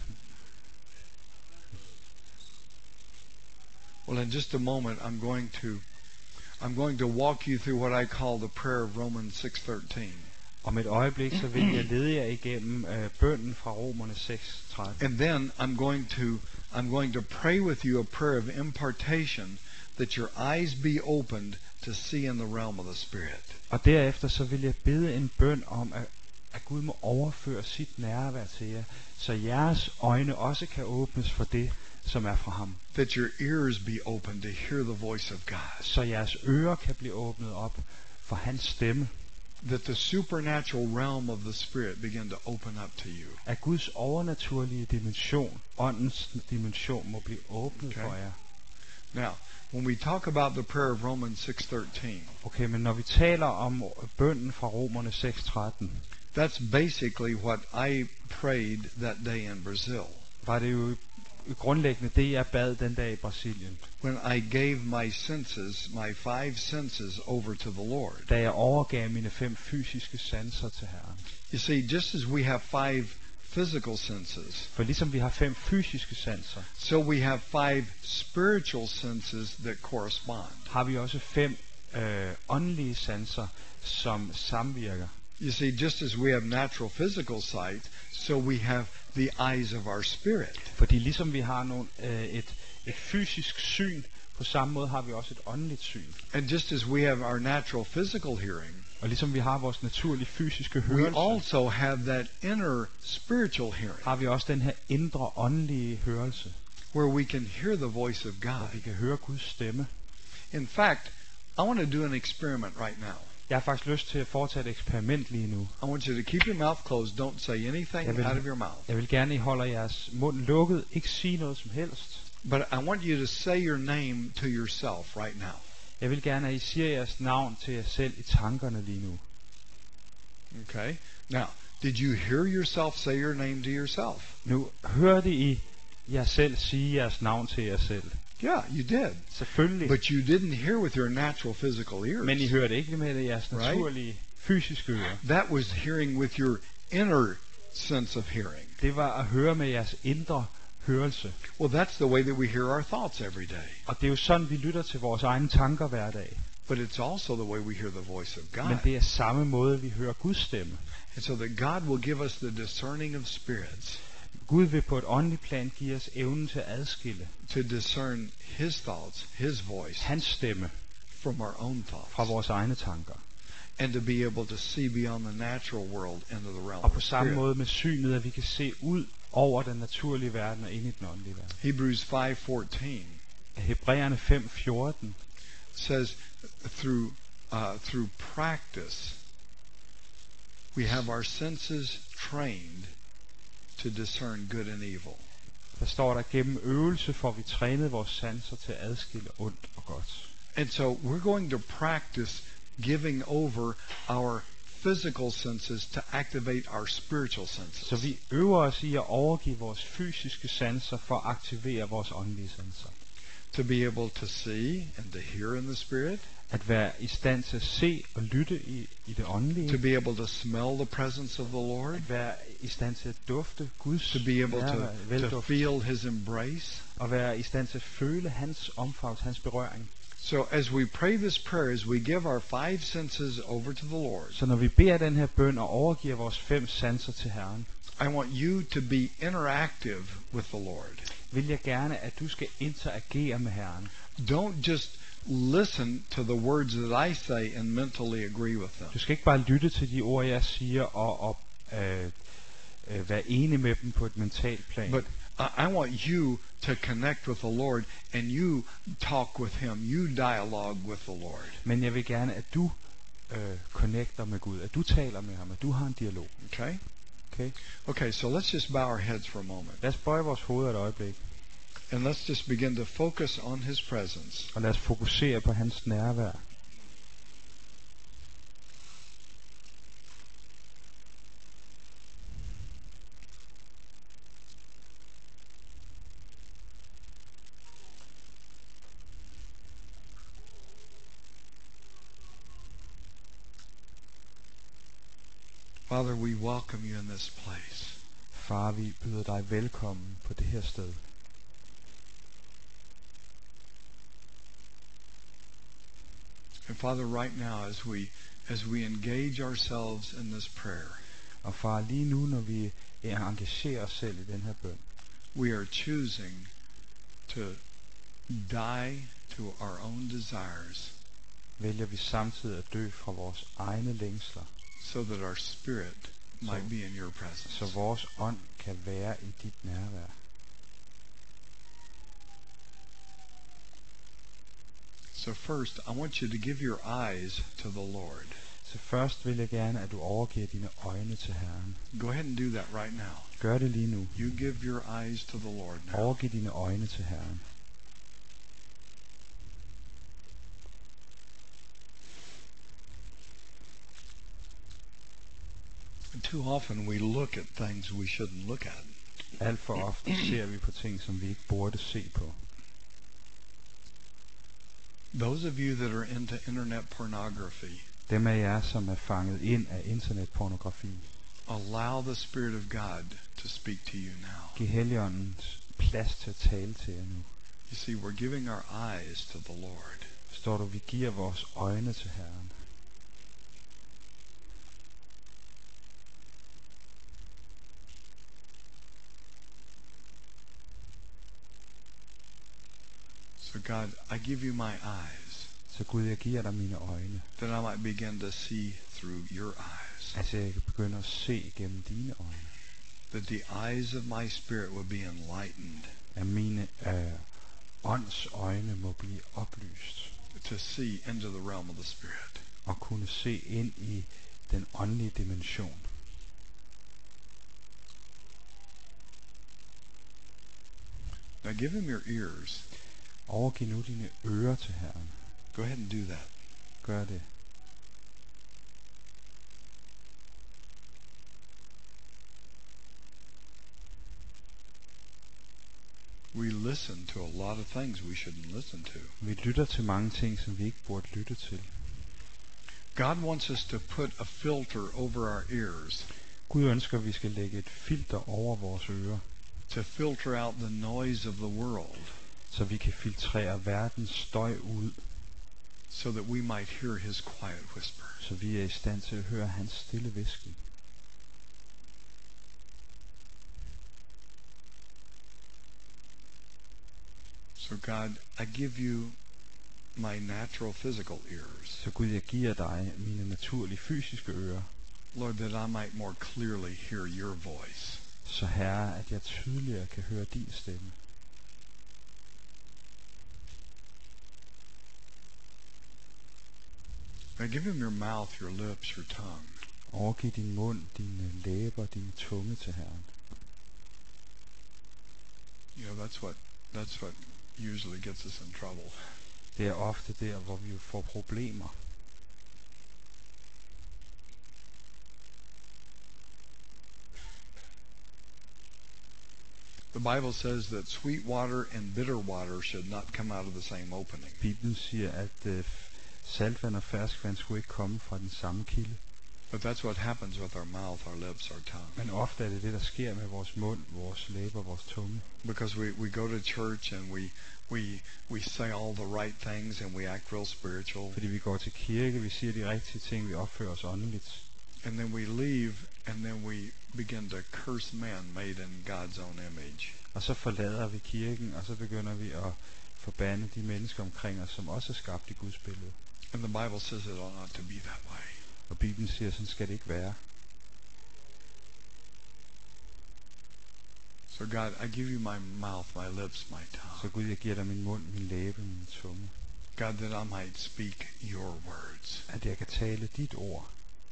A: Well, in just a moment, I'm going to, I'm going to walk you through what I call the prayer of Romans six thirteen,
B: Om et øjeblik, så vil jeg lede jer igennem øh, bønnen fra Romerne seks tretten.
A: and then I'm going to, I'm going to pray with you a prayer of impartation, that your eyes be opened to see in the realm of the Spirit.
B: Og derefter så vil jeg bede en bøn om, at, at Gud må overføre sit nærvær til jer, så jeres øjne også kan åbnes for det, som er fra ham.
A: That your ears be open to hear the voice of God.
B: Så jeres ører kan blive åbnet op for hans stemme.
A: That the supernatural realm of the Spirit begin to open up to you.
B: At Guds overnaturlige dimension, åndens dimension, må blive åbnet
A: Okay.
B: for jer.
A: Now, when we talk about the prayer of Romans six thirteen,
B: Okay, men når vi taler om bønnen fra Romerne seks tretten,
A: that's basically what I prayed that day in Brazil.
B: var det jo grundlæggende det, jeg bad den dag i Brasilien.
A: When I gave my senses, my five senses, over to the Lord.
B: Da jeg overgav mine fem fysiske sanser til Herren.
A: You see, just as we have five physical senses,
B: For ligesom vi har fem fysiske sanser,
A: so we have five spiritual senses that correspond.
B: har vi også fem øh, åndelige sanser, som samvirker.
A: You see, just as we have natural physical sight, so we have the eyes of our spirit.
B: Fordi ligesom vi har nogle, øh, et, et fysisk syn, på samme måde har vi også et åndeligt syn.
A: And just as we have our natural physical hearing,
B: Og ligesom vi har vores naturlige fysiske
A: we
B: hørelse,
A: also have that inner spiritual hearing,
B: har vi også den her indre åndelige hørelse,
A: where we can hear the voice of
B: hvor
A: God.
B: vi kan høre Guds stemme.
A: In fact, I want to do an experiment right now.
B: Jeg har faktisk lyst til at foretage et eksperiment lige nu.
A: I want you to keep your mouth closed. Don't say anything
B: Jeg vil-
A: out of your mouth.
B: Jeg vil gerne, I holder jeres mund lukket, ikke sige noget som helst.
A: But I want you to say your name to yourself right now.
B: Jeg vil gerne, at I siger jeres navn til jer selv i tankerne lige nu.
A: Okay? Now, did you hear yourself say your name to yourself?
B: Nu hørte I jer selv sige jeres navn til jer selv.
A: Yeah, you did.
B: Selvfølgelig.
A: But you didn't hear with your natural physical ears.
B: Men I hørte ikke med jeres
A: Right.
B: naturlige fysiske ører.
A: That was hearing with your inner sense of hearing.
B: Det var at høre med jeres indre hørelse.
A: Well, that's the way that we hear our thoughts every day.
B: Og det er jo sådan, vi lytter til vores egne tanker hver dag.
A: But it's also the way we hear the voice of
B: Men
A: God.
B: det er samme måde, vi hører Guds stemme.
A: And so that God will give us the discerning of spirits
B: Gud vil på et åndeligt plan give os evnen til at adskille
A: to discern His thoughts, His voice,
B: hans stemme
A: from our own
B: fra
A: thoughts.
B: vores egne tanker.
A: And to be able to see beyond the natural world into the realm
B: Og på
A: of
B: samme
A: spirit.
B: måde med synet, at vi kan se ud over den naturlige verden og ind i den åndelige verden.
A: Hebrews five fourteen
B: Hebræerne fem fjorten
A: says through uh, through practice we have our senses trained to discern good and evil.
B: der står der, gennem øvelse får vi trænet vores sanser til at adskille ondt og godt.
A: And so we're going to practice giving over our physical senses to activate our spiritual senses.
B: Så vi øver os i at overgive vores fysiske sanser for at aktivere vores åndelige sanser.
A: To be able to see and to hear in the spirit,
B: At være i stand til at se og lytte i, i det
A: to
B: åndelige.
A: be able to smell the presence of the Lord,
B: At være i stand til at dufte Guds
A: to be able
B: nærvær,
A: to, to
B: velduft.
A: feel His embrace.
B: Og være i stand til at føle hans omfavns, hans berøring.
A: So as we pray this prayer, as we give our five senses over to the Lord,
B: Så når vi beder den her bøn og overgiver vores fem sanser til Herren,
A: I want you to be interactive with the Lord.
B: vil jeg gerne, at du skal interagere med Herren.
A: Don't just listen to the words that I say and mentally agree with them.
B: Du skal ikke bare lytte til de ord, jeg siger, og, og øh, øh, være enig med dem på et mentalt plan.
A: But I I want you to connect with the Lord and you talk with Him. You dialogue with the Lord.
B: Men jeg vil gerne, at du øh, connecter med Gud, at du taler med ham, at du har en dialog.
A: Okay?
B: Okay?
A: Okay, so let's just bow our heads for a moment.
B: Lad os bøje vores hoveder et øjeblik,
A: And let's just begin to focus on His presence.
B: og lad os fokusere på hans nærvær.
A: Father, we welcome you in this place.
B: Far, vi byder dig velkommen på det her sted.
A: And Father, right now as we as we engage ourselves in this prayer,
B: Og far, lige nu, når vi engagerer os selv i den her bøn,
A: we are choosing to die to our own desires
B: vælger vi samtidig at dø fra vores egne længsler,
A: so that our spirit might
B: So-
A: be in your
B: så
A: presence.
B: vores ånd kan være i dit nærvær.
A: So first, I want you to give your eyes to the Lord.
B: Så først vil jeg gerne, at du overgiver dine øjne til Herren.
A: Go ahead and do that right now.
B: Gør det lige nu.
A: You give your eyes to the Lord now.
B: Overgiv dine øjne til Herren.
A: Too often we look at things we shouldn't look at.
B: Alt for ofte ser vi på ting, som vi ikke burde se på.
A: Those of you that are into internet pornography,
B: Dem af jer, som er fanget ind af internetpornografi,
A: allow the Spirit of God to speak to you now.
B: Giv Helligånden plads til at tale til jer nu.
A: You see, we're giving our eyes to the Lord.
B: Forstår du, vi giver vores øjne til Herren.
A: So God, I give you my eyes,
B: Så Gud, jeg giver dig mine øjne,
A: that I might begin to see through your eyes.
B: altså jeg kan begynde at se gennem dine øjne.
A: That the eyes of my spirit will be enlightened,
B: At mine øh, ånds øjne må blive oplyst.
A: to see into the realm of the Spirit.
B: Og kunne se ind i den åndelige dimension.
A: Now give him your ears.
B: Overgiv nu dine ører til Herren.
A: Go ahead and do that.
B: Gør det.
A: We listen to a lot of things we shouldn't listen to.
B: Vi lytter til mange ting, som vi ikke burde lytte til.
A: God wants us to put a filter over our ears
B: Gud ønsker, at vi skal lægge et filter over vores ører,
A: to filter out the noise of the world,
B: så vi kan filtrere verdens støj ud,
A: so that we might hear his quiet whisper.
B: så vi er i stand til at høre hans stille hvisken.
A: So God, I give you my natural physical ears,
B: Så Gud, jeg giver dig mine naturlige fysiske ører,
A: Lord, that I might more clearly hear your voice.
B: så Herre, at jeg tydeligere kan høre din stemme.
A: Now give him your mouth, your lips, your tongue.
B: Overgiv din mund, dine læber, din tunge til Herren.
A: You know, that's what that's what usually gets us in trouble.
B: Det er ofte der, hvor vi får problemer.
A: The Bible says that sweet water and bitter water should not come out of the same opening.
B: Bibelen siger, at øh, saltvand og ferskvand skulle ikke komme fra den samme kilde.
A: But that's what happens with our mouth, our lips, our tongue.
B: Men ofte er det det, der sker med vores mund, vores læber, vores tunge.
A: Because we, we go to church and we we we say all the right things and we act real spiritual.
B: Fordi vi går til kirke, vi siger de rigtige ting, vi opfører os åndeligt.
A: And then we leave and then we begin to curse man made in God's own image.
B: Og så forlader vi kirken, og så begynder vi at forbande de mennesker omkring os, som også er skabt i Guds billede.
A: And the Bible says it ought not to be that way.
B: Og Bibelen siger, sådan skal det ikke være.
A: So God, I give you my mouth, my lips, my
B: Så
A: tongue.
B: Gud, jeg giver dig min mund, min læbe, min tunge.
A: God, that I might speak your words.
B: At jeg kan tale dit ord.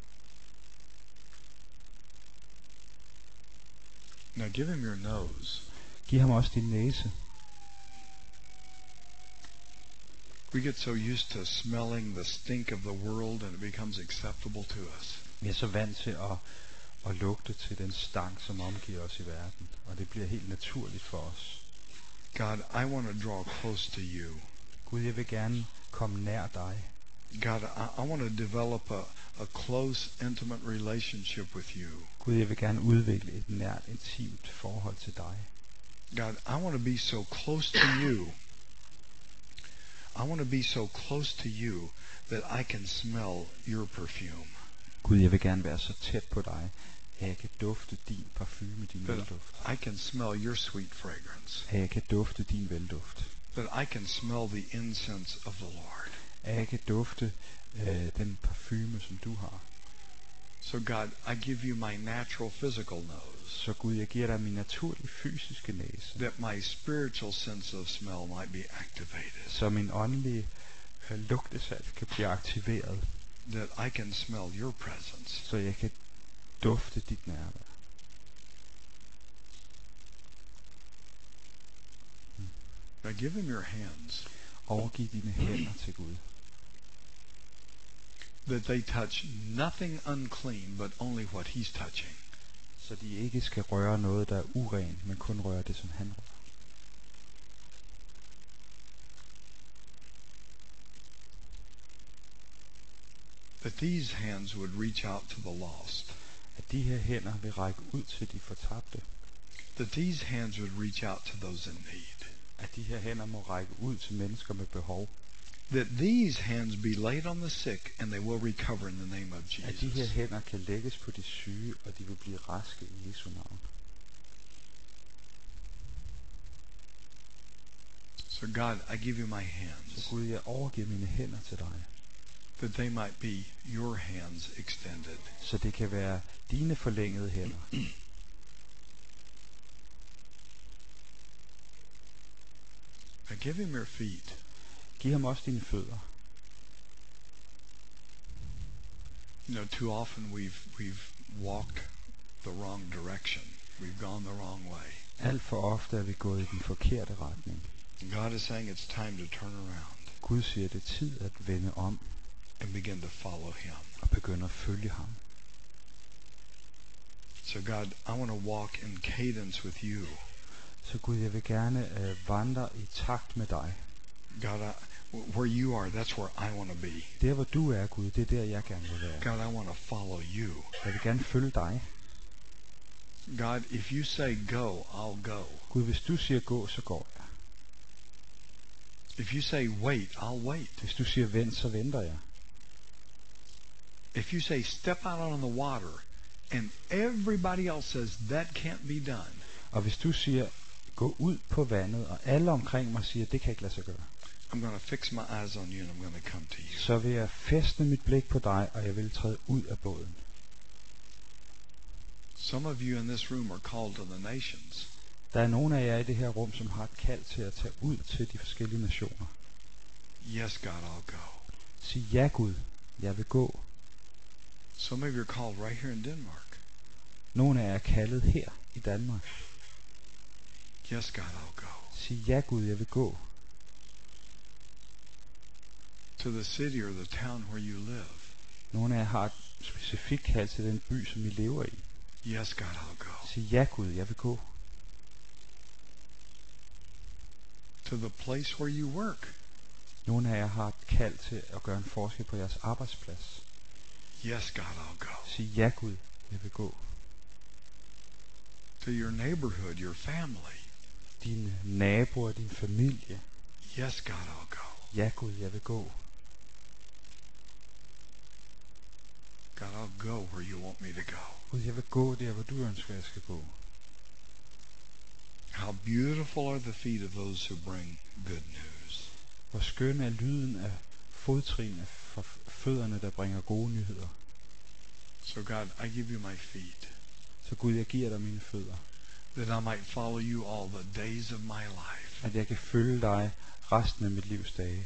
A: Now give him your nose.
B: Giv ham også din næse.
A: We get so used to smelling the stink of the world and it becomes acceptable to us.
B: Vi er så vant til at, at lugte til den stank, som omgiver os i verden. Og det bliver helt naturligt for os.
A: God, I want to draw close to you.
B: Gud, jeg vil gerne komme nær dig.
A: God, I, I want to develop a, a close, intimate relationship with you.
B: Gud, jeg vil gerne udvikle et nært, intimt forhold til dig.
A: God, I want to be so close to you. I want to be so close to you that I can smell your perfume.
B: Gud, jeg vil gerne være så tæt på dig, at jeg kan dufte din parfume, din
A: That
B: velduft.
A: I can smell your sweet fragrance.
B: At jeg kan dufte din velduft.
A: That I can smell the incense of the Lord.
B: At jeg kan dufte øh, den parfume, som du har.
A: So God, I give you my natural physical nose,
B: Så Gud, jeg giver dig min naturlige fysiske næse.
A: that my spiritual sense of smell might be activated.
B: Så min åndelige øh, lugtesalt kan blive aktiveret.
A: That I can smell your presence.
B: Så jeg kan dufte dit nærvær.
A: Now give him your hands,
B: Overgiv dine hænder til Gud.
A: that they touch nothing unclean, but only what he's touching.
B: Så de ikke skal røre noget, der er urent, men kun røre det, som han rører.
A: That these hands would reach out to the lost.
B: At de her hænder vil række ud til de fortabte.
A: that these hands would reach out to those in need.
B: At de her hænder må række ud til mennesker med behov.
A: That these hands be laid on the sick and they will recover in the name of
B: At de her
A: Jesus.
B: hænder kan lægges på de syge, og de vil blive raske i Jesu navn.
A: So God, I give you my
B: Så
A: hands,
B: Gud, jeg overgiver mine hænder til dig,
A: that they might be your hands extended.
B: så det kan være dine forlængede hænder.
A: I give him your feet.
B: Giv ham også dine fødder.
A: You know, too often we've we've walked the wrong direction. We've gone the wrong way.
B: Alt for ofte er vi gået i den forkerte retning.
A: God is saying it's time to turn around
B: Gud siger, det er tid at vende om
A: and begin to follow him.
B: og begynde at følge ham.
A: So God, I want to walk in cadence with you.
B: Så Gud, jeg vil gerne øh, vandre i takt med dig.
A: God, I, where you are, that's where I want to be.
B: Der hvor du er, Gud, det er der jeg gerne vil være.
A: God, I want to follow you.
B: Jeg vil gerne følge dig.
A: God, if you say go, I'll go.
B: Gud, hvis du siger gå, så går jeg.
A: If you say wait, I'll wait.
B: Hvis du siger vent, så venter jeg.
A: If you say step out on the water and everybody else says that can't be done,
B: Og hvis du siger gå ud på vandet, og alle omkring mig siger, det kan ikke lade sig gøre,
A: I'm going to fix my eyes on you and I'm going to come to you.
B: så vil jeg fæstne mit blik på dig, og jeg vil træde ud af båden.
A: Some of you in this room are called to the nations.
B: Der er nogle af jer i det her rum, som har et kald til at tage ud til de forskellige nationer.
A: Yes, God, I'll go.
B: Sig ja Gud, jeg vil gå.
A: Some of you are called right here in Denmark.
B: Nogle af jer er kaldet her i Danmark.
A: Yes, God, I'll go.
B: Sig ja Gud, jeg vil gå.
A: To the city or the town where you live.
B: Nogle af jer har et specifikt kald til den by, som I lever i.
A: Yes, God, I'll go.
B: Sig ja Gud, jeg vil gå.
A: To the place where you work.
B: Nogle af jer har et kald til at gøre en forskel på jeres arbejdsplads.
A: Yes, God, I'll go.
B: Sig ja Gud, jeg vil gå.
A: To your neighborhood, your family.
B: Dine naboer, din familie.
A: Yes, God, I'll go.
B: Ja Gud, jeg vil gå.
A: God, I'll go where you want me to go.
B: Gud, jeg vil gå der, hvor du ønsker, jeg skal gå.
A: How beautiful are the feet of those who bring good news.
B: Hvor skøn er lyden af fodtrin for fødderne, der bringer gode nyheder.
A: So God, I give you my feet,
B: Så Gud, jeg giver dig mine fødder,
A: that I might follow you all the days of my life.
B: at jeg kan følge dig resten af mit livs dage.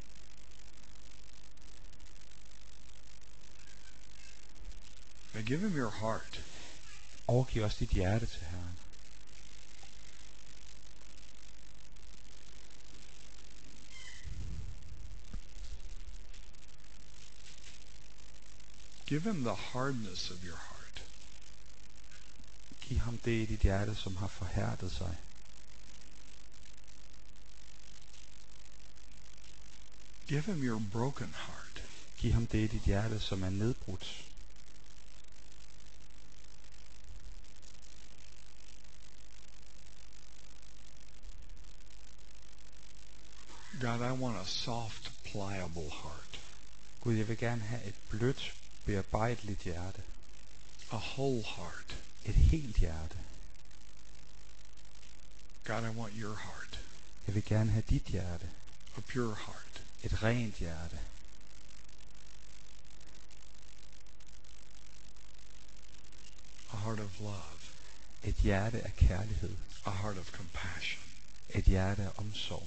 A: Now give him your heart.
B: Overgiv også dit hjerte til Herren.
A: Give him the hardness of your heart.
B: Giv ham det i dit hjerte, som har forhærdet sig.
A: Give him your broken heart.
B: Giv ham det i dit hjerte, som er nedbrudt.
A: God, I want a soft, pliable heart.
B: Gud, jeg vil gerne have et blødt, bearbejdeligt hjerte.
A: A whole heart.
B: Et helt hjerte.
A: God, I want your heart.
B: Jeg vil gerne have dit hjerte.
A: A pure heart.
B: Et rent hjerte.
A: A heart of love.
B: Et hjerte af kærlighed.
A: A heart of compassion.
B: Et hjerte af omsorg.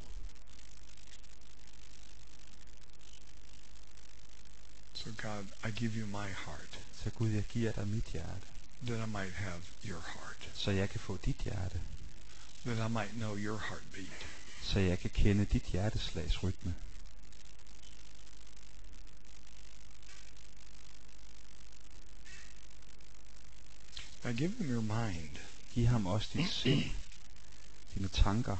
A: So God, I give you my heart,
B: Så Gud, jeg giver dig mit hjerte,
A: that I might have your heart,
B: så jeg kan få dit hjerte.
A: that I might know your heartbeat.
B: Så jeg kan kende dit hjerteslags rytme.
A: Now give him your mind.
B: Giv ham også dit sind, dine tanker.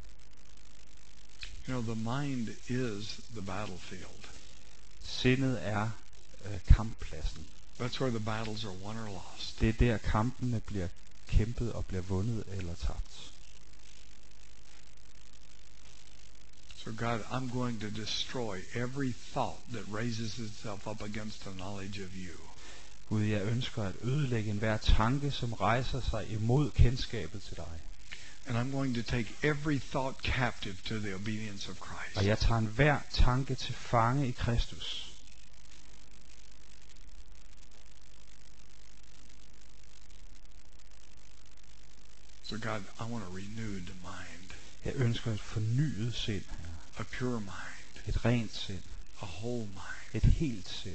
A: You know, the mind is the battlefield.
B: Sindet er øh, kamppladsen.
A: That's where the battles are won or lost.
B: Det er der kampene bliver kæmpet og bliver vundet eller tabt.
A: So God, I'm going to destroy every thought that raises itself up against the knowledge of you.
B: Gud, jeg ønsker at ødelægge enhver tanke, som rejser sig imod kendskabet til dig.
A: And I'm going to take every thought captive to the obedience of
B: Og
A: Christ.
B: jeg tager enhver tanke til fange i Kristus.
A: So God, I want a renewed mind,
B: Jeg ønsker et fornyet sind, Herre.
A: a pure mind,
B: Et rent sind.
A: a whole mind.
B: Et helt sind.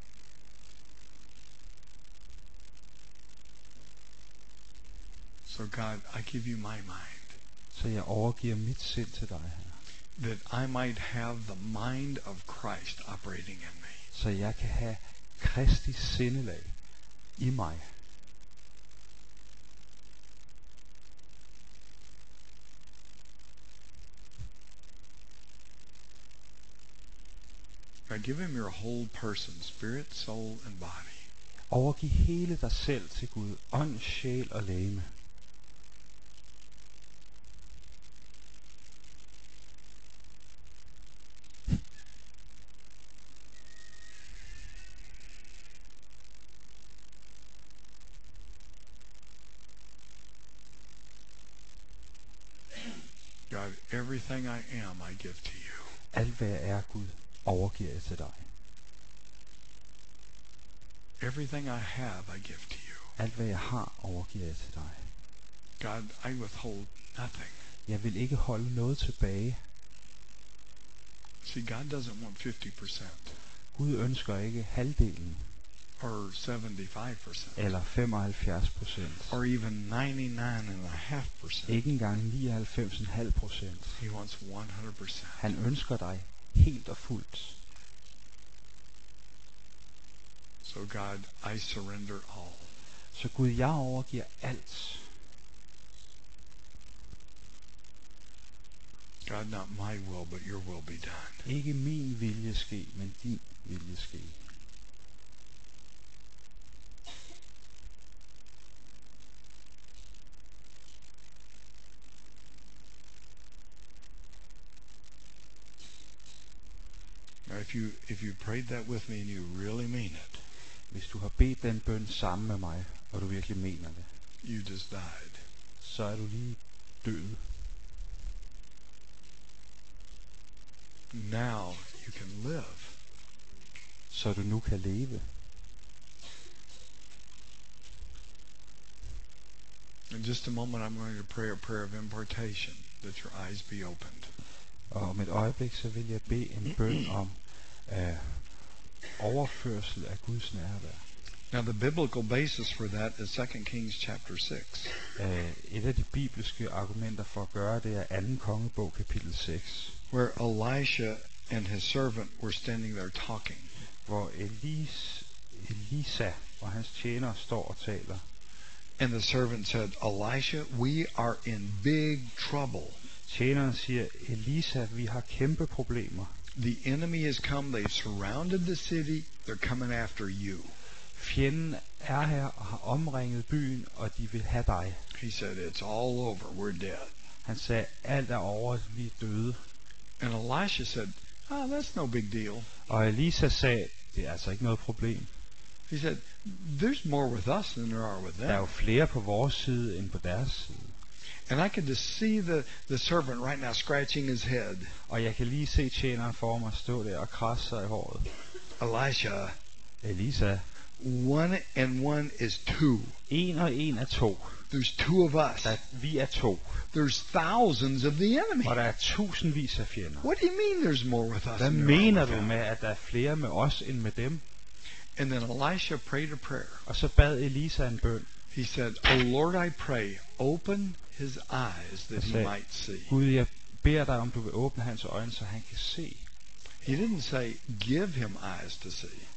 A: So God, I give you my mind,
B: Så jeg overgiver mit sind til dig, Herre.
A: that I might have the mind of Christ operating in me.
B: Så jeg kan have Kristi sindelag i mig.
A: God, give him your whole person, spirit, soul, and body.
B: Overgiv hele dig selv til Gud, ånd, sjæl og legeme.
A: God, everything I am, I give to you.
B: Alt hvad jeg er, Gud, overgiver jeg til dig.
A: Everything I have, I give to you.
B: Alt hvad jeg har, overgiver jeg til dig.
A: God, I withhold nothing.
B: Jeg vil ikke holde noget tilbage.
A: See, God doesn't want fifty percent
B: Gud ønsker ikke halvdelen,
A: or seventy-five percent
B: eller femoghalvfjerds procent,
A: or even ninety-nine and a half percent.
B: ikke engang nioghalvfems komma fem procent.
A: He wants one hundred percent.
B: Han ønsker dig helt og fuldt.
A: So God, I surrender all.
B: Så Gud, jeg overgiver alt.
A: God, not my will, but your will be done.
B: Ikke min vilje ske, men din vilje ske.
A: Now, if you if you prayed that with me and you really mean it,
B: Hvis du har bedt den bøn sammen med mig, og du virkelig mener det,
A: you just died.
B: så er du lige død.
A: Now you can live.
B: Så du nu kan leve.
A: In just a moment, I'm going to pray a prayer of impartation, that your eyes be opened.
B: Og om et øjeblik, så vil jeg bede en bøn om øh, overførsel af Guds nærvær.
A: Now, the biblical basis for that is Second Kings chapter six.
B: Øh, et af de bibelske argumenter for at gøre det er anden kongebog, kapitel seks,
A: Where Elisha and his servant were standing there talking.
B: hvor Elis, Elisa og hans tjenere står og taler.
A: And the servant said, Elisha, we are in big trouble.
B: Tjeneren siger, Elisa, vi har kæmpe problemer.
A: The enemy has come. They've surrounded the city. They're coming after you.
B: Fjenden er her og har omringet byen, og de vil have dig.
A: He said, it's all over. We're dead.
B: Han sagde, alt er over, vi er døde.
A: And Elisha said, oh, that's no big deal.
B: Og Elisa sagde, det er altså ikke noget problem.
A: He said, there's more with us than there are with
B: Der er jo
A: them.
B: flere på vores side end på deres side.
A: And I could just see the, the servant right now scratching his head.
B: Og jeg kan lige se tjeneren for mig stå der og krasse sig i håret.
A: Elisha,
B: Elisa,
A: one and one is two.
B: en og en er to.
A: There's two of us.
B: Der, vi er to.
A: There's thousands of the enemy.
B: Og der er tusindvis af fjender.
A: What do you mean there's more with us
B: Hvad
A: than there are
B: mener
A: with
B: du
A: them?
B: med, at der er flere med os end med dem?
A: And then Elisha prayed a prayer.
B: Og så bad Elisa en bøn.
A: He said, Oh Lord, I pray, open his eyes that he
B: Sagde,
A: might see.
B: Gud, jeg beder dig, om du vil åbne hans øjne, så han kan se.
A: He didn't say, give him eyes to see.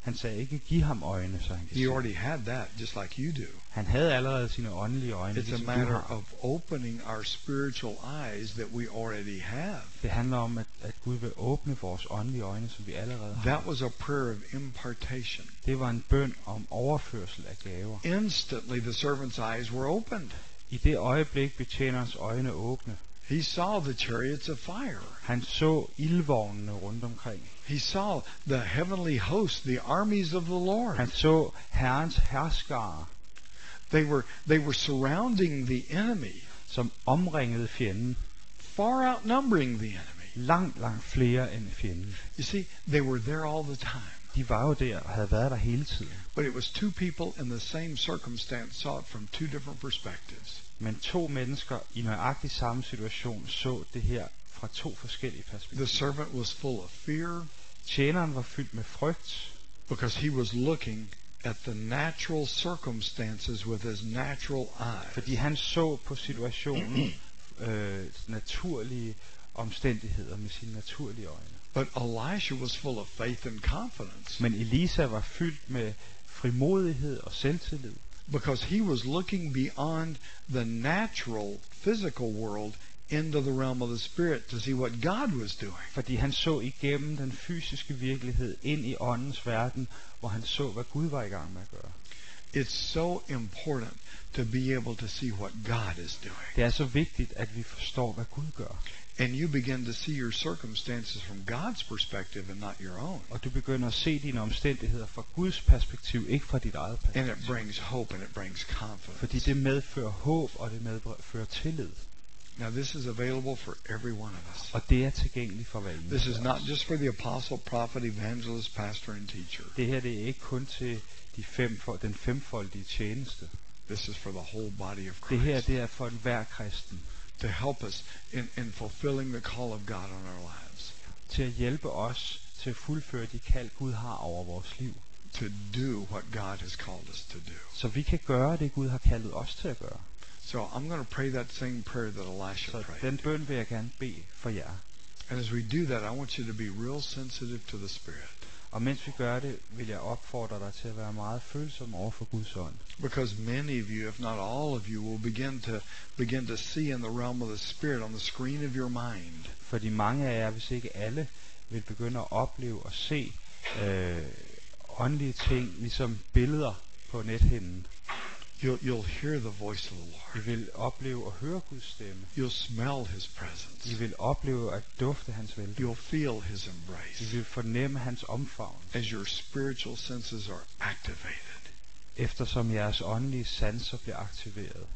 B: Han sagde ikke, giv ham øjne, så han kan
A: He
B: se.
A: already had that, just like you do.
B: Han havde allerede sine åndelige øjne,
A: It's a
B: ligesom du
A: matter
B: har.
A: of opening our spiritual eyes that we already have.
B: Det handler om, at, at Gud vil åbne vores åndelige øjne, som vi allerede har.
A: That was a prayer of impartation.
B: Det var en bøn om overførsel af gaver.
A: Instantly the servant's eyes were opened.
B: I det øjeblik blev tjenerens øjne åbne.
A: He saw the chariots of fire.
B: Han så ildvognene rundt omkring.
A: He saw the heavenly host, the armies of the Lord.
B: Han så Herrens herskare,
A: They were they were surrounding the enemy,
B: som omringede fjenden.
A: far outnumbering the enemy.
B: Langt, langt flere end fjenden.
A: You see, they were there all the time.
B: De var jo der og havde været der hele tiden.
A: But it was two people in the same circumstance saw it from two different perspectives.
B: Men to mennesker i nøjagtig samme situation så det her fra to forskellige
A: The
B: perspektiver.
A: servant was full of fear
B: Tjeneren var fyldt med frygt,
A: because he was looking at the natural circumstances with his natural eyes.
B: fordi han så på situationen øh, naturlige omstændigheder med sine naturlige øjne.
A: But Elisha was full of faith and confidence
B: Men Elisa var fyldt med frimodighed og selvtillid,
A: because he was looking beyond the natural physical world into the realm of the spirit to see what God was doing.
B: fordi han så igennem den fysiske virkelighed ind i åndens verden, hvor han så, hvad Gud var i gang med at gøre.
A: It's so important to be able to see what God is doing.
B: Det er så vigtigt, at vi forstår, hvad Gud gør.
A: And you begin to see your circumstances from God's perspective and not your own.
B: Og du begynder at se dine omstændigheder fra Guds perspektiv, ikke fra dit eget
A: And it
B: perspektiv.
A: brings hope and it brings
B: Fordi
A: confidence.
B: det medfører håb, og det medfører tillid.
A: Now this is available for every one of us.
B: Og det er tilgængeligt for hver eneste
A: This is
B: af
A: not
B: os.
A: just for the apostle, prophet, evangelist, pastor, and teacher.
B: Det her det er ikke kun til de fem for, den femfoldige tjeneste.
A: This is for the whole body of
B: Det her
A: Christ.
B: det er for enhver kristen.
A: To help us in, in fulfilling the call of God on our lives.
B: Til at hjælpe os til at fuldføre de kald, Gud har over vores liv.
A: To do what God has called us to do.
B: Så vi kan gøre det, Gud har kaldet os til at gøre.
A: So I'm going to pray that same prayer that Elisha
B: Så
A: prayed.
B: den bøn vil jeg gerne bede for jer.
A: And as we do that, I want you to be real sensitive to the Spirit.
B: Og mens vi gør det, vil jeg opfordre dig til at være meget følsom over for Guds ånd.
A: Because many of you, if not all of you, will begin to begin to see in the realm of the Spirit on the screen of your mind
B: Fordi mange af jer, hvis ikke alle, vil begynde at opleve og se øh, åndelige ting, ligesom billeder på nethinden.
A: You'll, you'll hear the voice of the
B: I
A: Lord.
B: vil opleve og høre Guds stemme.
A: You'll smell His
B: I
A: presence.
B: vil opleve at dufte hans vælde.
A: You'll feel His
B: I
A: embrace
B: vil fornemme hans omfavn,
A: as your spiritual senses are activated.
B: eftersom jeres åndelige sanser bliver aktiveret.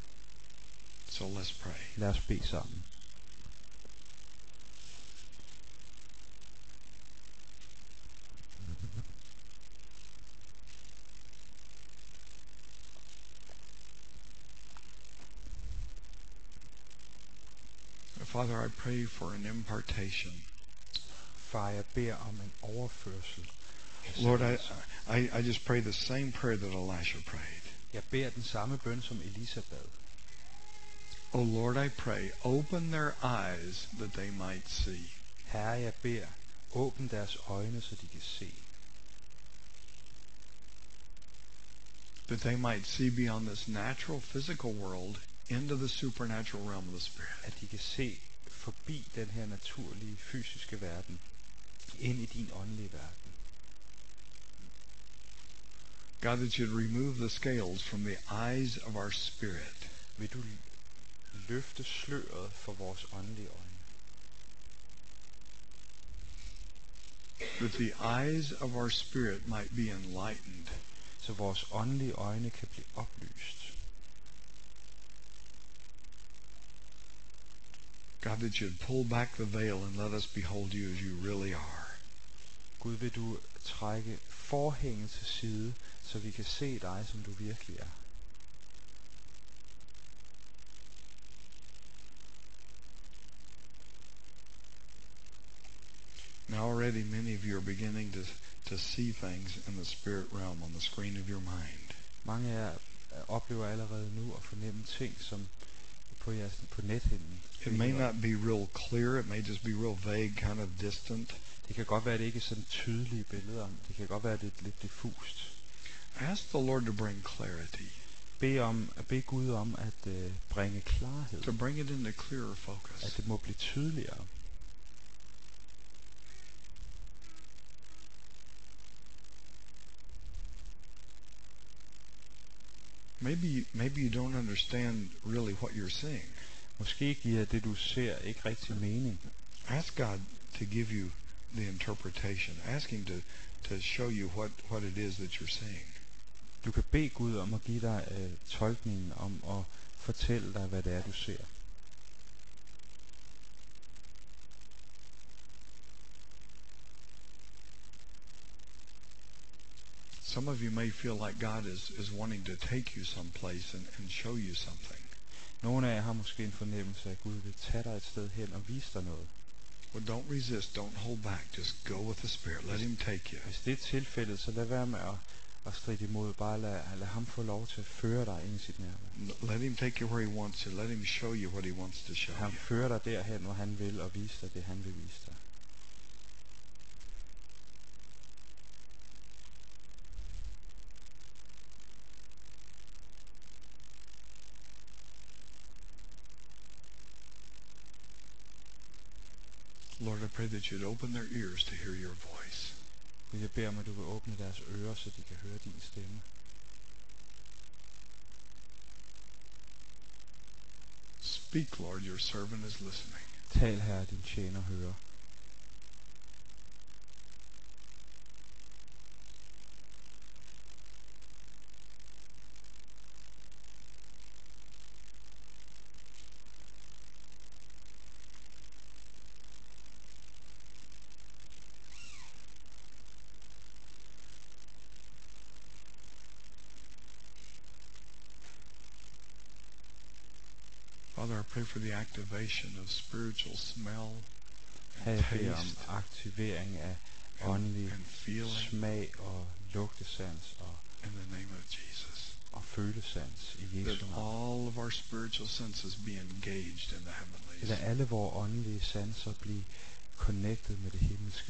A: So let's pray.
B: Lad os bede sammen.
A: Father, I pray for an impartation.
B: Far, jeg beder om en overførsel.
A: Lord, I, I, I just pray the same prayer that Elisha prayed.
B: Jeg beder den samme bøn, som Elisa bad.
A: Oh Lord, I pray, open their eyes that they might see.
B: Herre, jeg beder, åbn deres øjne, så de kan se.
A: That they might see beyond this natural physical world into the supernatural realm of the Spirit.
B: At de kan se forbi den her naturlige, fysiske verden, ind i din åndelige verden.
A: God, that you'd remove the scales from the eyes of our spirit.
B: Vil du løfte sløret for vores åndelige øjne.
A: That the eyes of our spirit might be enlightened.
B: Så vores åndelige øjne kan blive oplyst.
A: God, that you'd pull back the veil and let us behold you as you really are.
B: Gud, vil du trække forhænget til side, så vi kan se dig, som du virkelig er.
A: Now already many of you are beginning to, to see things in the spirit realm on the screen of your mind.
B: Mange af jer oplever allerede nu at fornemme ting, som på, jeres, på nethinden.
A: It may not be real clear, it may just be real vague, kind of distant.
B: Det kan godt være, at det ikke er sådan tydelige billeder. Det kan godt være, at det er lidt diffust.
A: Ask the Lord to bring clarity,
B: Bed, om, bed Gud om at øh, bringe klarhed.
A: to bring it into clearer
B: At
A: focus.
B: det må blive tydeligere.
A: Maybe maybe you don't understand really what you're seeing.
B: Måske giver det, du ser, ikke rigtig mening.
A: Ask God to give you the interpretation. Ask Him to, to show you what, what it is that you're seeing.
B: Du kan bede Gud om at give dig øh, tolkningen, om at fortælle dig, hvad det er, du ser.
A: Some of you may feel like God is, is wanting to take you someplace and, and show you something.
B: Nogle af jer har måske en fornemmelse af, at Gud vil tage dig et sted hen og vise dig noget.
A: Well, don't resist. Don't hold back. Just go with the Spirit. Let Him take you.
B: Hvis det er tilfældet, så lad være med at, at stride imod. Bare lad, lad ham få lov til at føre dig ind i sit nærvær.
A: Let Him take you where He wants you. Let Him show you what He wants to show
B: Han
A: you.
B: fører dig derhen, hvor han vil, og vise dig det, han vil vise dig.
A: Lord, I pray that you'd open their ears to hear your voice.
B: Gud, jeg beder om, at du vil åbne deres ører, så de kan høre din stemme.
A: Speak, Lord. Your servant is listening.
B: Tal, Herre, din tjener hører.
A: Father, I pray for the activation of spiritual smell
B: Her
A: and
B: jeg beder om
A: taste
B: aktivering af
A: and,
B: åndelig
A: and feeling
B: smag og lugtesans og,
A: in the name of Jesus.
B: og følesans i
A: That
B: Jesu navn.
A: all of our spiritual senses be engaged in the heavenlies.
B: Lad alle vores åndelige sanser blive connected med det himmelske.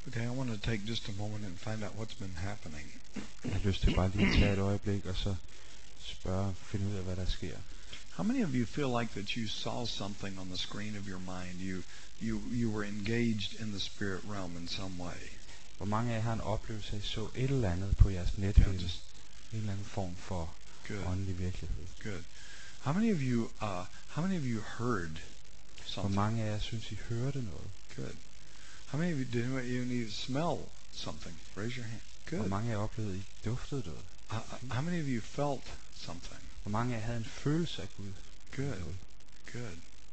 A: Okay, I want to take just a moment and find out what's been happening.
B: Jeg har lyst til bare lige at tage et øjeblik og så spørge, finde ud af, hvad der sker.
A: How many of you feel like that you saw something on the screen of your mind? You you you were engaged in the spirit realm in some way.
B: Hvor mange af jer har en oplevelse af, I så et eller andet på jeres nethinde?
A: Yeah, just-
B: En eller anden form for
A: Good.
B: åndelig virkelighed.
A: Good. How many of you uh how many of you heard
B: Hvor
A: something?
B: mange af jer synes, I hørte noget?
A: Good. How many of you did anyone even even smell something? Raise your hand.
B: Hvor
A: Good.
B: mange af jer oplevede, I duftede noget?
A: Uh, uh, how many of you felt something?
B: Hvor mange af jer havde en følelse af Gud?
A: Good. Good.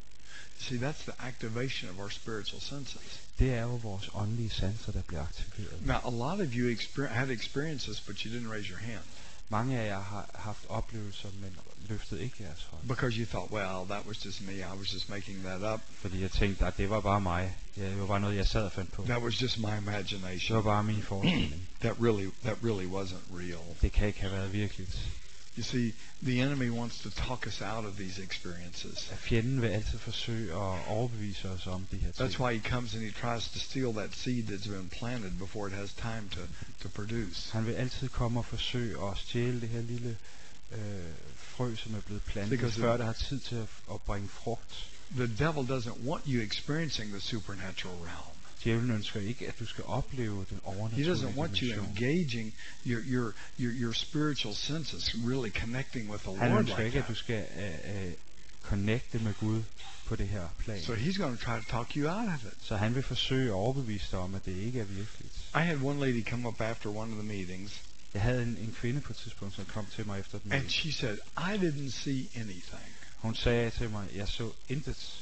A: See, that's the activation of our spiritual senses.
B: Det er jo vores åndelige sanser, der bliver aktiveret.
A: Now, a lot of you exper- had experiences, but you didn't raise your hand
B: Mange af jer har haft oplevelser, men løftede ikke jeres hånd.
A: because you thought, well, that was just me. I was just making that up.
B: Fordi jeg tænkte, at det var bare mig. Ja, det var bare noget, jeg sad og fandt på.
A: That was just my
B: Det var
A: imagination.
B: bare min forestilling.
A: That really, that really wasn't real.
B: Det kan ikke have været virkeligt.
A: You see, the enemy wants to talk us out of these experiences.
B: At fjenden vil altid forsøge at overbevise os om de her ting.
A: That's why he comes and he tries to steal that seed that's been planted before it has time to, to produce.
B: Han vil altid komme og forsøge at stjæle det her lille øh, frø, som er blevet plantet,
A: Because
B: før
A: it-
B: det har tid til at, at bringe frugt.
A: The devil doesn't want you experiencing the supernatural realm.
B: Djævlen ønsker ikke, at du skal opleve den
A: He
B: overnaturlige
A: doesn't want you
B: dimension.
A: engaging your your your, your spiritual senses, really connecting with the
B: Han
A: Lord
B: ønsker
A: like
B: ikke, at du
A: that.
B: skal øh, øh, connecte med Gud på det her plan.
A: So he's going to try to talk you out of it.
B: Så han vil forsøge at overbevise dig om, at det ikke er virkeligt.
A: I had one lady come up after one of the meetings,
B: Jeg havde en, en kvinde på et tidspunkt, som kom til mig efter den.
A: and she said, "I didn't see anything."
B: Hun sagde til mig, jeg så intet.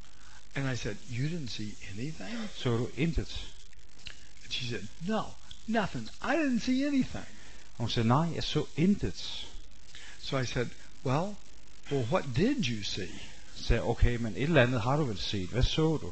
A: And I said, "You didn't see anything?"
B: Så du intet?
A: And she said, "No, nothing. I didn't see anything."
B: Og hun sagde, nej, jeg så intet.
A: So I said, "Well, well, what did you see?"
B: Så sagde jeg, okay, men et eller andet har du vel set. Hvad så du?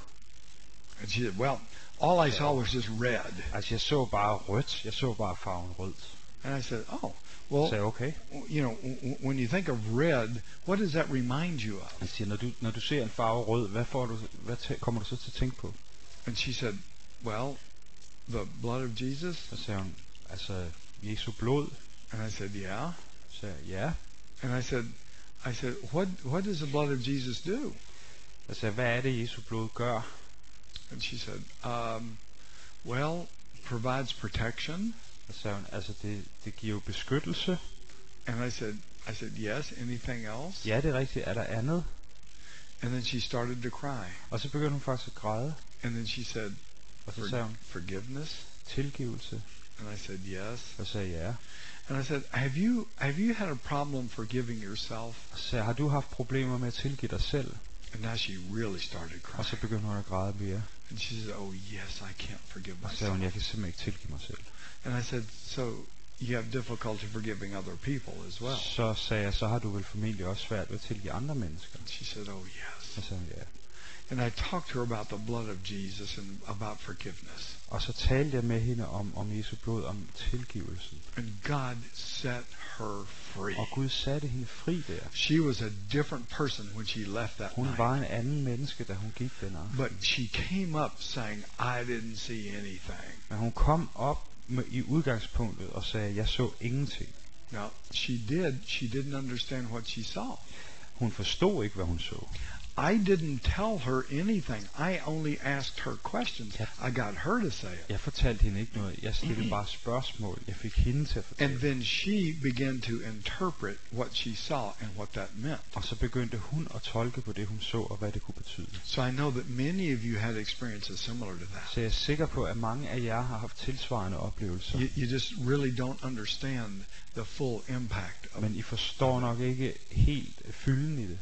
A: And she said, "Well, all I saw was just red."
B: Altså, jeg så bare rødt. Jeg så bare farven rød.
A: And I said, "Oh,
B: Så
A: well,
B: sagde jeg, okay.
A: you know, w- w- when you think of red, what does that remind you of?"
B: Han siger, når du, når du ser en farve rød, hvad, får du, hvad tæ- kommer du så til at tænke på?
A: And she said, "Well, the blood of Jesus."
B: Så sagde hun, altså, Jesu blod.
A: And I said, "Yeah."
B: Så sagde jeg, ja.
A: And I said, I said, "What what does the blood of Jesus do?"
B: Så sagde jeg, hvad er det, Jesu blod gør?
A: And she said, um, "Well, provides protection."
B: Så sagde hun, altså, det, det giver jo beskyttelse.
A: And I said, I said, "Yes. Anything else?"
B: Ja, det er rigtigt. Er der andet?
A: And then she started to cry.
B: Og så begyndte hun faktisk at græde.
A: And then she said,
B: Og så
A: "For-
B: sagde hun,
A: "Forgiveness."
B: tilgivelse.
A: And I said, "Yes."
B: Så sagde jeg, ja.
A: And I said, "Have you have you had a problem forgiving yourself?"
B: Og så sagde jeg, har du haft problemer med at tilgive dig selv?
A: And now she really started
B: Og så
A: crying.
B: begyndte hun at græde mere.
A: And she said, "Oh yes, I can't forgive
B: Og så sagde hun,
A: myself."
B: jeg kan simpelthen ikke tilgive mig selv.
A: And I said, "So you have difficulty forgiving other people as well?"
B: Så sagde jeg, så har du vel formentlig også svært ved at tilgive andre mennesker.
A: She said, "Oh yes."
B: Så sagde hun, ja.
A: And I talked to her about the blood of Jesus and about forgiveness.
B: Og så talte jeg med hende om, om Jesu blod, om tilgivelsen.
A: And God set her free.
B: Og Gud satte hende fri der.
A: She was a different person when she left that
B: Hun
A: night.
B: var en anden menneske, da hun gik den aften.
A: But she came up saying, "I didn't see anything."
B: Men hun kom op med, i udgangspunktet og sagde, jeg så ingenting.
A: Now, she did. She didn't understand what she saw.
B: Hun forstod ikke, hvad hun så.
A: I didn't tell her anything. I only asked her questions. I got her to say it.
B: Jeg fortalte hende ikke noget. Jeg stillede bare spørgsmål. Jeg fik hende til at
A: And
B: fortælle.
A: then she began to interpret what she saw and what that meant.
B: Og så begyndte hun at tolke på det, hun så, og hvad det kunne betyde.
A: So I know that many of you had experiences similar to that.
B: Så jeg er sikker på, at mange af jer har haft tilsvarende oplevelser.
A: You, you just really don't understand the full impact of
B: Men I forstår nok ikke helt fylden i det.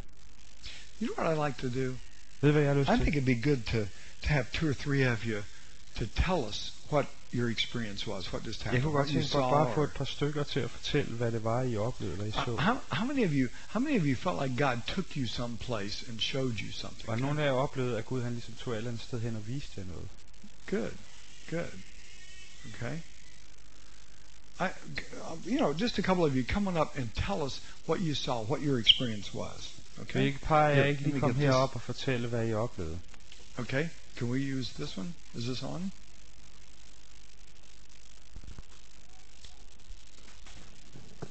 A: You know what I like to do?
B: Ved I, hvad jeg har lyst
A: I think
B: til?
A: it'd be good to, to have two or three of you to tell us what your experience was, what just
B: Jeg
A: happened,
B: kunne
A: what
B: godt
A: you
B: tænke mig
A: saw.
B: bare at få
A: Or,
B: et par stykker til at fortælle, hvad det var, I oplevede, eller I
A: Uh,
B: så.
A: how, how many of you how many of you felt like God took you someplace and showed you something?
B: Var der nogen af jer oplevede, at Gud han ligesom tog et eller andet sted hen og viste jer noget?
A: Good, good. Okay. I, you know, just a couple of you, come on up and tell us what you saw, what your experience was.
B: Kan I
A: Okay.
B: ikke pege jer
A: Here,
B: ikke
A: let
B: lige
A: me
B: komme
A: get this.
B: herop og fortælle, hvad I oplevede?
A: Okay. Can we use this one? Is this on?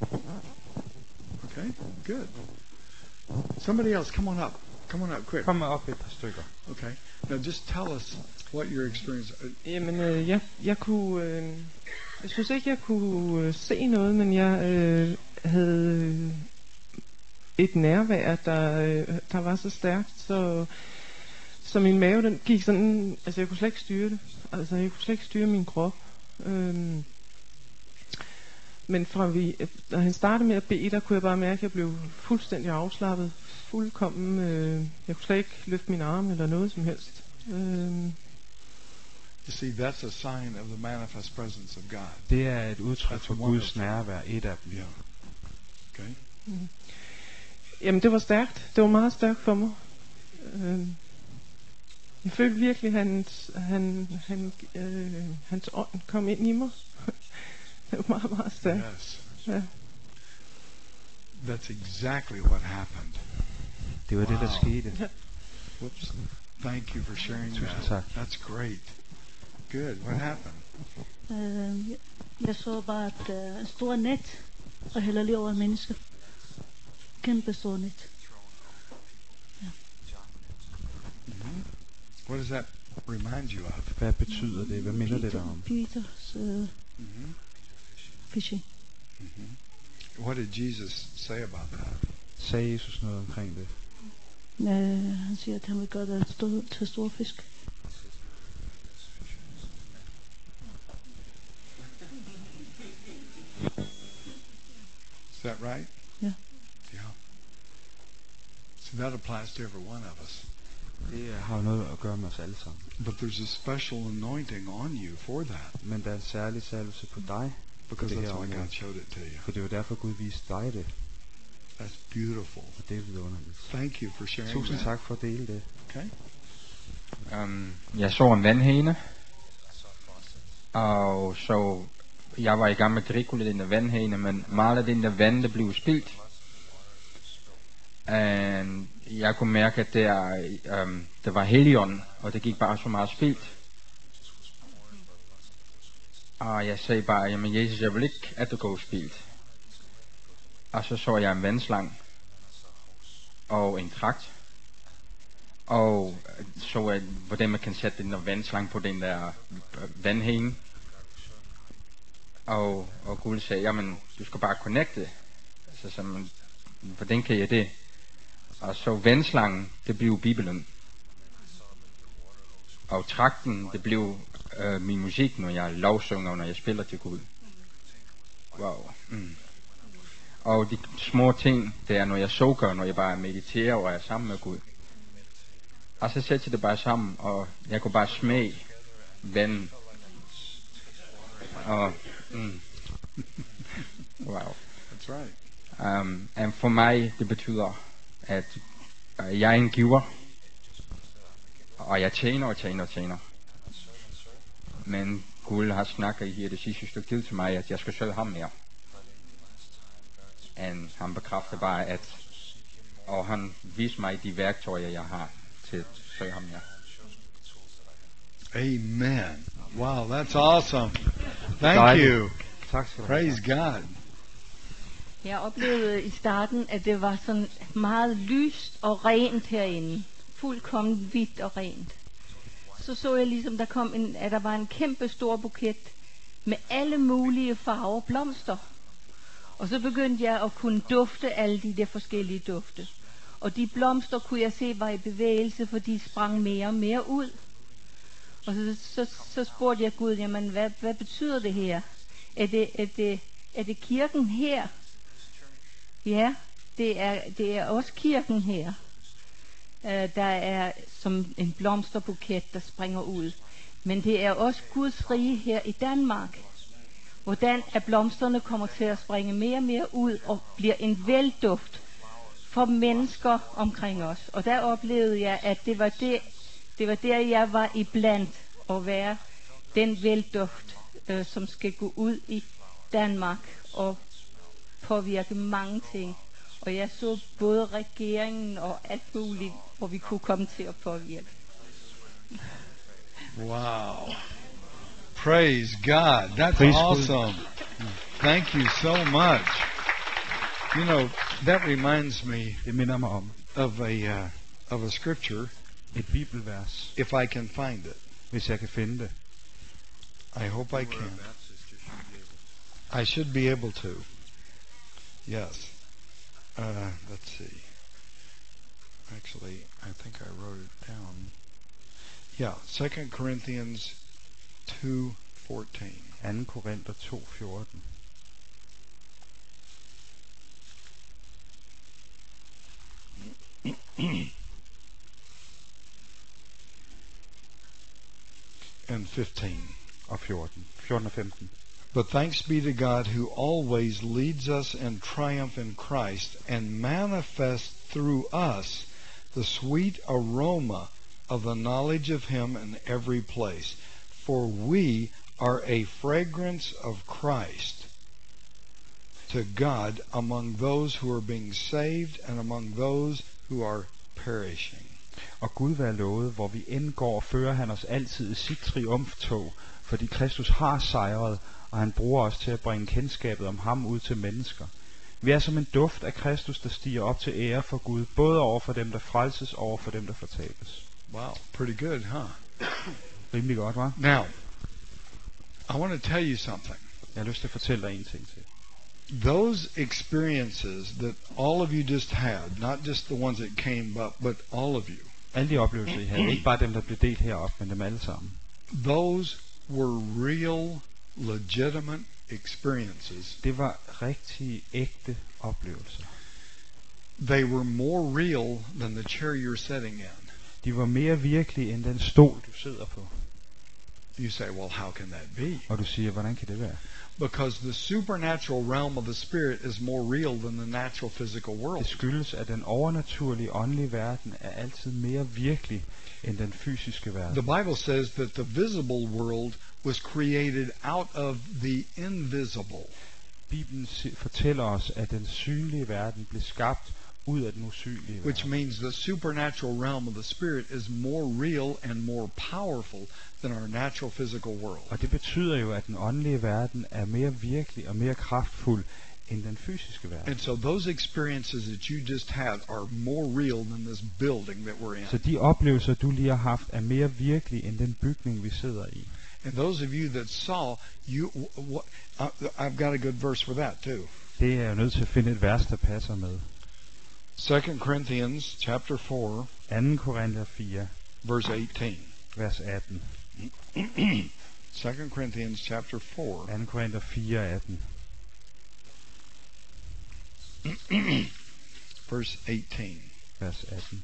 A: Okay, good. Somebody else, come on up. Come on up, quick.
B: Kom op et par stykker.
A: Okay. Now just tell us what your experience. Uh,
C: Jamen, øh, jeg, jeg kunne, øh, jeg synes ikke, jeg kunne øh, se noget, men jeg øh, havde øh, et nærvær, der, øh, der var så stærkt, så, så min mave, den gik sådan, altså jeg kunne slet ikke styre det. Altså jeg kunne slet ikke styre min krop. Øhm, men fra vi, da han startede med at bede, der kunne jeg bare mærke, at jeg blev fuldstændig afslappet. Fuldkommen, øh, jeg kunne slet ikke løfte min arme eller noget som helst. Øhm,
A: You see, that's a sign of the manifest presence of God.
B: Det er et udtryk
A: That's
B: for
A: wonderful.
B: Guds nærvær, et af dem.
A: Yeah. Okay.
C: mm. Jamen det var stærkt. Det var meget stærkt for mig. Øhm, jeg følte virkelig, hans, han, han, øh, hans ånd kom ind i mig. Det var meget, meget stærkt.
A: Yes.
C: Ja.
A: That's exactly what happened.
B: Det var det, der
A: Wow.
B: skete.
A: Whoops. Thank you for sharing
B: Tusind
A: that.
B: tak.
A: That's great. Good. What happened?
D: Øh, jeg- jeg så bare et øh, stort net, og hælder lige over mennesker. Kæmpe stort net.
A: Mm-hmm. What does that remind you of?
B: Hvad betyder det? Hvad minder det dig om?
D: Peters øh,
A: Mm-hmm.
D: fishing.
A: Mm-hmm. What did Jesus say about that?
B: Sagde Jesus noget omkring det?
D: Øh, han siger, at han vil gøre det stå, til store fisk.
A: Is that right?
D: Yeah.
A: Yeah. So that applies to every one of us.
B: Det har jo noget at gøre med os alle sammen.
A: But there's a special anointing on you for that,
B: Men der er en særlig salvelse på dig,
A: because
B: det
A: that's
B: her
A: why
B: område.
A: God showed it to you.
B: For det var derfor Gud viste dig det.
A: That's beautiful.
B: Og det er vidunderligt.
A: Thank you for sharing
B: Tusind
A: that.
B: tak for at dele det.
A: Okay.
E: Um, jeg så en vandhane, og så jeg var i gang med at drikke ud af den der vandhane, men meget af den der vand, der blev spildt. Og jeg kunne mærke, at der, um, der var Helligånd, og det gik bare så meget spildt. Og jeg sagde bare, jamen Jesus, jeg vil ikke, at det går spildt. Og så så jeg en vandslang, og en trakt, og så at, hvordan man kan sætte den der vandslang på den der øh, vandhane. Og, og Gud sagde, jamen du skal bare connecte. Så sagde man, hvordan kan jeg det? Og så vandslangen, det blev Bibelen. Og trakten, det blev øh, min musik, når jeg lovsynger, når jeg spiller til Gud. Wow. Mm. Og de små ting, det er når jeg sukker, når jeg bare mediterer og er sammen med Gud. Og så sætter jeg det bare sammen, og jeg kunne bare smage vand. Og, mm. Wow.
A: That's right.
E: Um, og for mig, det betyder, at uh, jeg er en giver. Og jeg tjener og tjener og tjener. Men Gud har snakket i her det sidste stykke tid til mig, at jeg skal søge ham mere. Og han bekræfter bare, at og han viser mig de værktøjer, jeg har til at søge ham mere.
A: Amen. Wow, that's awesome. Thank
B: Dejligt.
A: you.
B: Tak skal du have.
A: Praise God.
F: Jeg oplevede i starten, at det var sådan meget lyst og rent herinde. Fuldkommen hvidt og rent. Så så jeg ligesom, der kom en, at der var en kæmpe stor buket med alle mulige farver blomster. Og så begyndte jeg at kunne dufte alle de der forskellige dufte. Og de blomster kunne jeg se var i bevægelse, for de sprang mere og mere ud. Og så, så, så spurgte jeg Gud, jamen hvad, hvad betyder det her? Er det, er, det, er det kirken her? Ja, det er, det er også kirken her. Uh, der er som en blomsterbuket, der springer ud. Men det er også Guds rige her i Danmark. Hvordan at blomsterne kommer til at springe mere og mere ud og bliver en velduft for mennesker omkring os. Og der oplevede jeg, at det var, det, det var der, jeg var iblandt at være den velduft, øh, som skal gå ud i Danmark og påvirke mange ting. Og jeg så både regeringen og alt muligt, hvor vi kunne komme til at påvirke.
A: Wow. Praise God. That's
B: Praise God.
A: awesome. Thank you so much. You know, that reminds me
B: Det minder mig om
A: of a uh, of a scripture,
B: et bibelvers,
A: if I can find it.
B: hvis jeg kan finde det.
A: I hope I can. I should be able to. Yes. Uh, let's see. Actually, I think I wrote it down. Yeah, Second Corinthians two fourteen.
B: anden Korinther to fjorten.
A: And fifteen.
B: Og fjorten. fjorten og femten.
A: But thanks be to God who always leads us in triumph in Christ and manifests through us the sweet aroma of the knowledge of Him in every place. For we are a fragrance of Christ to God among those who are being saved and among those who are perishing.
B: Og Gud være lovet, hvor vi end går, fører han os altid i sit triumftog, fordi Kristus har sejret, og han bruger os til at bringe kendskabet om ham ud til mennesker. Vi er som en duft af Kristus, der stiger op til ære for Gud, både over for dem, der frelses, og over for dem, der fortabes.
A: Wow, pretty good, huh?
B: Rimelig godt, hva'?
A: Now, I want to tell you something.
B: Jeg har lyst til at fortælle dig en ting til.
A: Those experiences that all of you just had, not just the ones that came up, but all of you,
B: Alle de oplevelser, I havde, ikke bare dem, der blev delt heroppe, men dem alle sammen.
A: those were real, legitimate experiences.
B: Det var rigtig ægte oplevelser.
A: They were more real than the chair you're sitting in.
B: De var mere virkelige end den stol, du sidder på.
A: You say, well, how can that be?
B: Og du siger, hvordan kan det være?
A: Because the supernatural realm of the spirit is more real than the natural physical
B: Det
A: world.
B: skyldes, at den overnaturlige åndelige verden er altid mere virkelig end den fysiske verden.
A: The Bible says that the visible world was created out of the invisible.
B: Bibelen si- fortæller os, at den synlige verden blev skabt ud af den usynlige
A: Which
B: verden.
A: means the supernatural realm of the spirit is more real and more powerful than our natural physical world.
B: Og det betyder jo, at den åndelige verden er mere virkelig og mere kraftfuld end den fysiske verden.
A: And so those experiences that you just had are more real than this building that we're in.
B: Så de oplevelser, du lige har haft, er mere virkelige end den bygning, vi sidder i.
A: And those of you that saw, you, w- w- uh, I've got a good verse for that too.
B: Det er jeg jo nødt til at finde et vers, der passer med.
A: Second Corinthians chapter four,
B: anden Korinther fire,
A: verse eighteen.
B: vers atten.
A: Second Corinthians chapter four,
B: anden Korinther fire, atten.
A: verse eighteen.
B: Vers atten.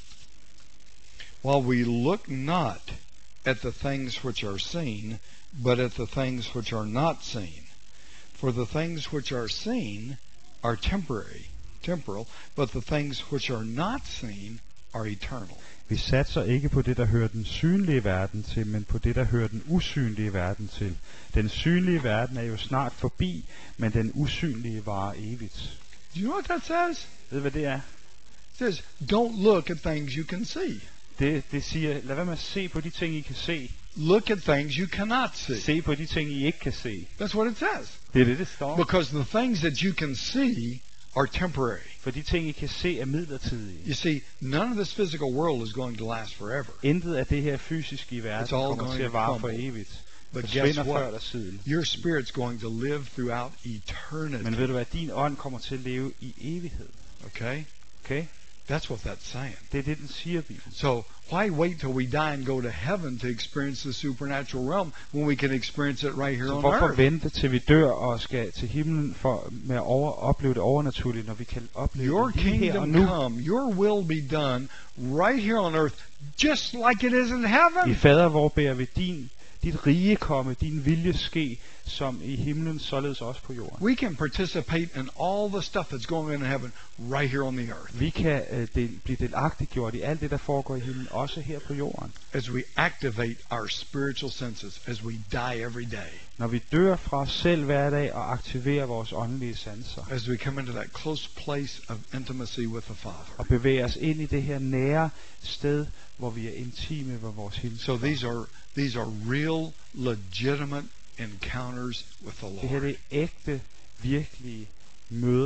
A: While we look not at the things which are seen, but at the things which are not seen. For the things which are seen are temporary, temporal, but the things which are not seen are eternal.
B: Vi satser ikke på det, der hører den synlige verden til, men på det, der hører den usynlige verden til. Den synlige verden er jo snart forbi, men den usynlige varer evigt.
A: Do you know what that says?
B: Ved du, hvad det er?
A: It says, don't look at things you can see.
B: Det, det siger, lad være med at se på de ting, I kan se.
A: Look at things you cannot see.
B: Se på de ting, I ikke kan se.
A: That's what it says.
B: Det er det, det står.
A: Because the things that you can see are temporary.
B: For de ting, I kan se, er midlertidige.
A: You see, none of this physical world is going to last forever.
B: Intet af det her fysiske i verden
A: It's all
B: kommer
A: going
B: til
A: to
B: at vare for
A: crumble.
B: evigt.
A: But
B: Det
A: guess
B: forsvinder før
A: what?
B: eller siden.
A: Your spirit's going to live throughout eternity.
B: Men ved du hvad, din ånd kommer til at leve i evighed.
A: Okay?
B: Okay?
A: That's what that's saying.
B: Det er det, den siger, Bibelen.
A: So why wait till we die and go to heaven to experience the supernatural realm when we can experience it right here
B: Så
A: on
B: hvorfor
A: earth?
B: vente til vi dør og skal til himlen for med at over, opleve det overnaturlige, når vi kan opleve
A: Your
B: det lige her og
A: kingdom
B: nu?
A: come, your will be done right here on earth, just like it is in heaven.
B: I fader, hvor bærer vi din, dit rige komme, din vilje ske, som i himlen, således også på jorden.
A: We can participate in all the stuff that's going on in heaven right here on the earth
B: Vi kan øh, del, blive delagtiggjort i alt det, der foregår i himlen, også her på jorden.
A: as we activate our spiritual senses, as we die every day,
B: Når vi dør fra os selv hver dag og aktiverer vores åndelige sanser,
A: as we come into that close place of intimacy with the Father.
B: og bevæger os ind i det her nære sted, hvor vi er intime med vores himmelske
A: So
B: Far.
A: these are these are real, legitimate encounters with the
B: Det her
A: Lord.
B: det er ægte, virkelige møder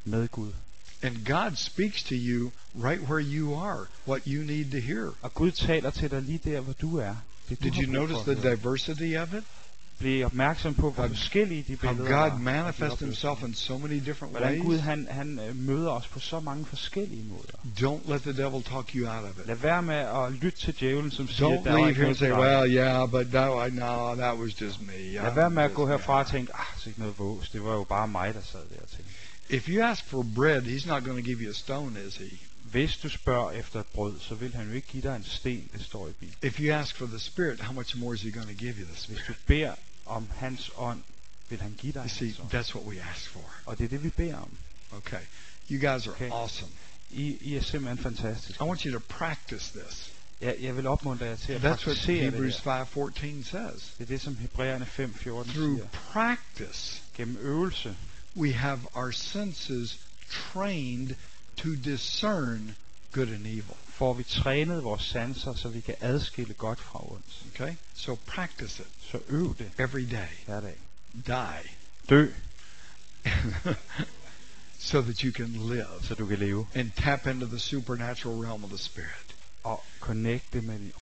B: med Gud.
A: And God speaks to you right where you are, what you need to hear.
B: Og Gud taler til dig lige der, hvor du er. Det, du
A: Did
B: har
A: you
B: brug
A: notice
B: for at
A: the
B: høre.
A: diversity of it?
B: Bliv opmærksom på, hvor
A: How-
B: forskellige de
A: How
B: billeder er.
A: God
B: og de
A: manifests
B: oplevelser.
A: himself in so many different
B: Hvordan Gud
A: ways.
B: han, han øh, møder os på så mange forskellige måder.
A: Don't let the devil talk you out of it.
B: Lad være med at lytte til djævlen, som siger,
A: Don't
B: der var
A: leave
B: ikke
A: here and
B: noget
A: say,
B: for dig.
A: well, yeah, but that, I, no, that was just me.
B: Lad være med at
A: I'm
B: gå
A: just
B: herfra
A: me."
B: og tænke, ah, så ikke noget vås. Det var jo bare mig, der sad der og tænkte.
A: If you ask for bread, he's not going to give you a stone, is he?
B: Hvis du spørger efter et brød, så vil han jo ikke give dig en sten, det står i Bibelen.
A: If you ask for the Spirit, how much more is he going to give you the
B: Hvis
A: Spirit?
B: du beder om hans ånd, vil han give dig
A: You see,
B: hans ånd.
A: that's what we ask for.
B: Og det er det, vi beder om.
A: Okay. You guys are
B: Okay.
A: awesome.
B: I, I er simpelthen fantastiske.
A: I want you to practice this.
B: Jeg, jeg vil opmuntre jer til at
A: That's what
B: praktisere det
A: Hebrews
B: her.
A: five fourteen says.
B: Det er det, som Hebræerne fem fjorten
A: Through
B: siger.
A: practice,
B: Gennem øvelse
A: we have our senses trained to discern good and evil.
B: får vi trænet vores sanser, så vi kan adskille godt fra ondt.
A: Okay? So practice it
B: Så øv det
A: every day.
B: hver dag.
A: Die.
B: Dø,
A: So that you can live
B: så du kan leve.
A: and tap into the supernatural realm of the Spirit.
B: Og connecte med din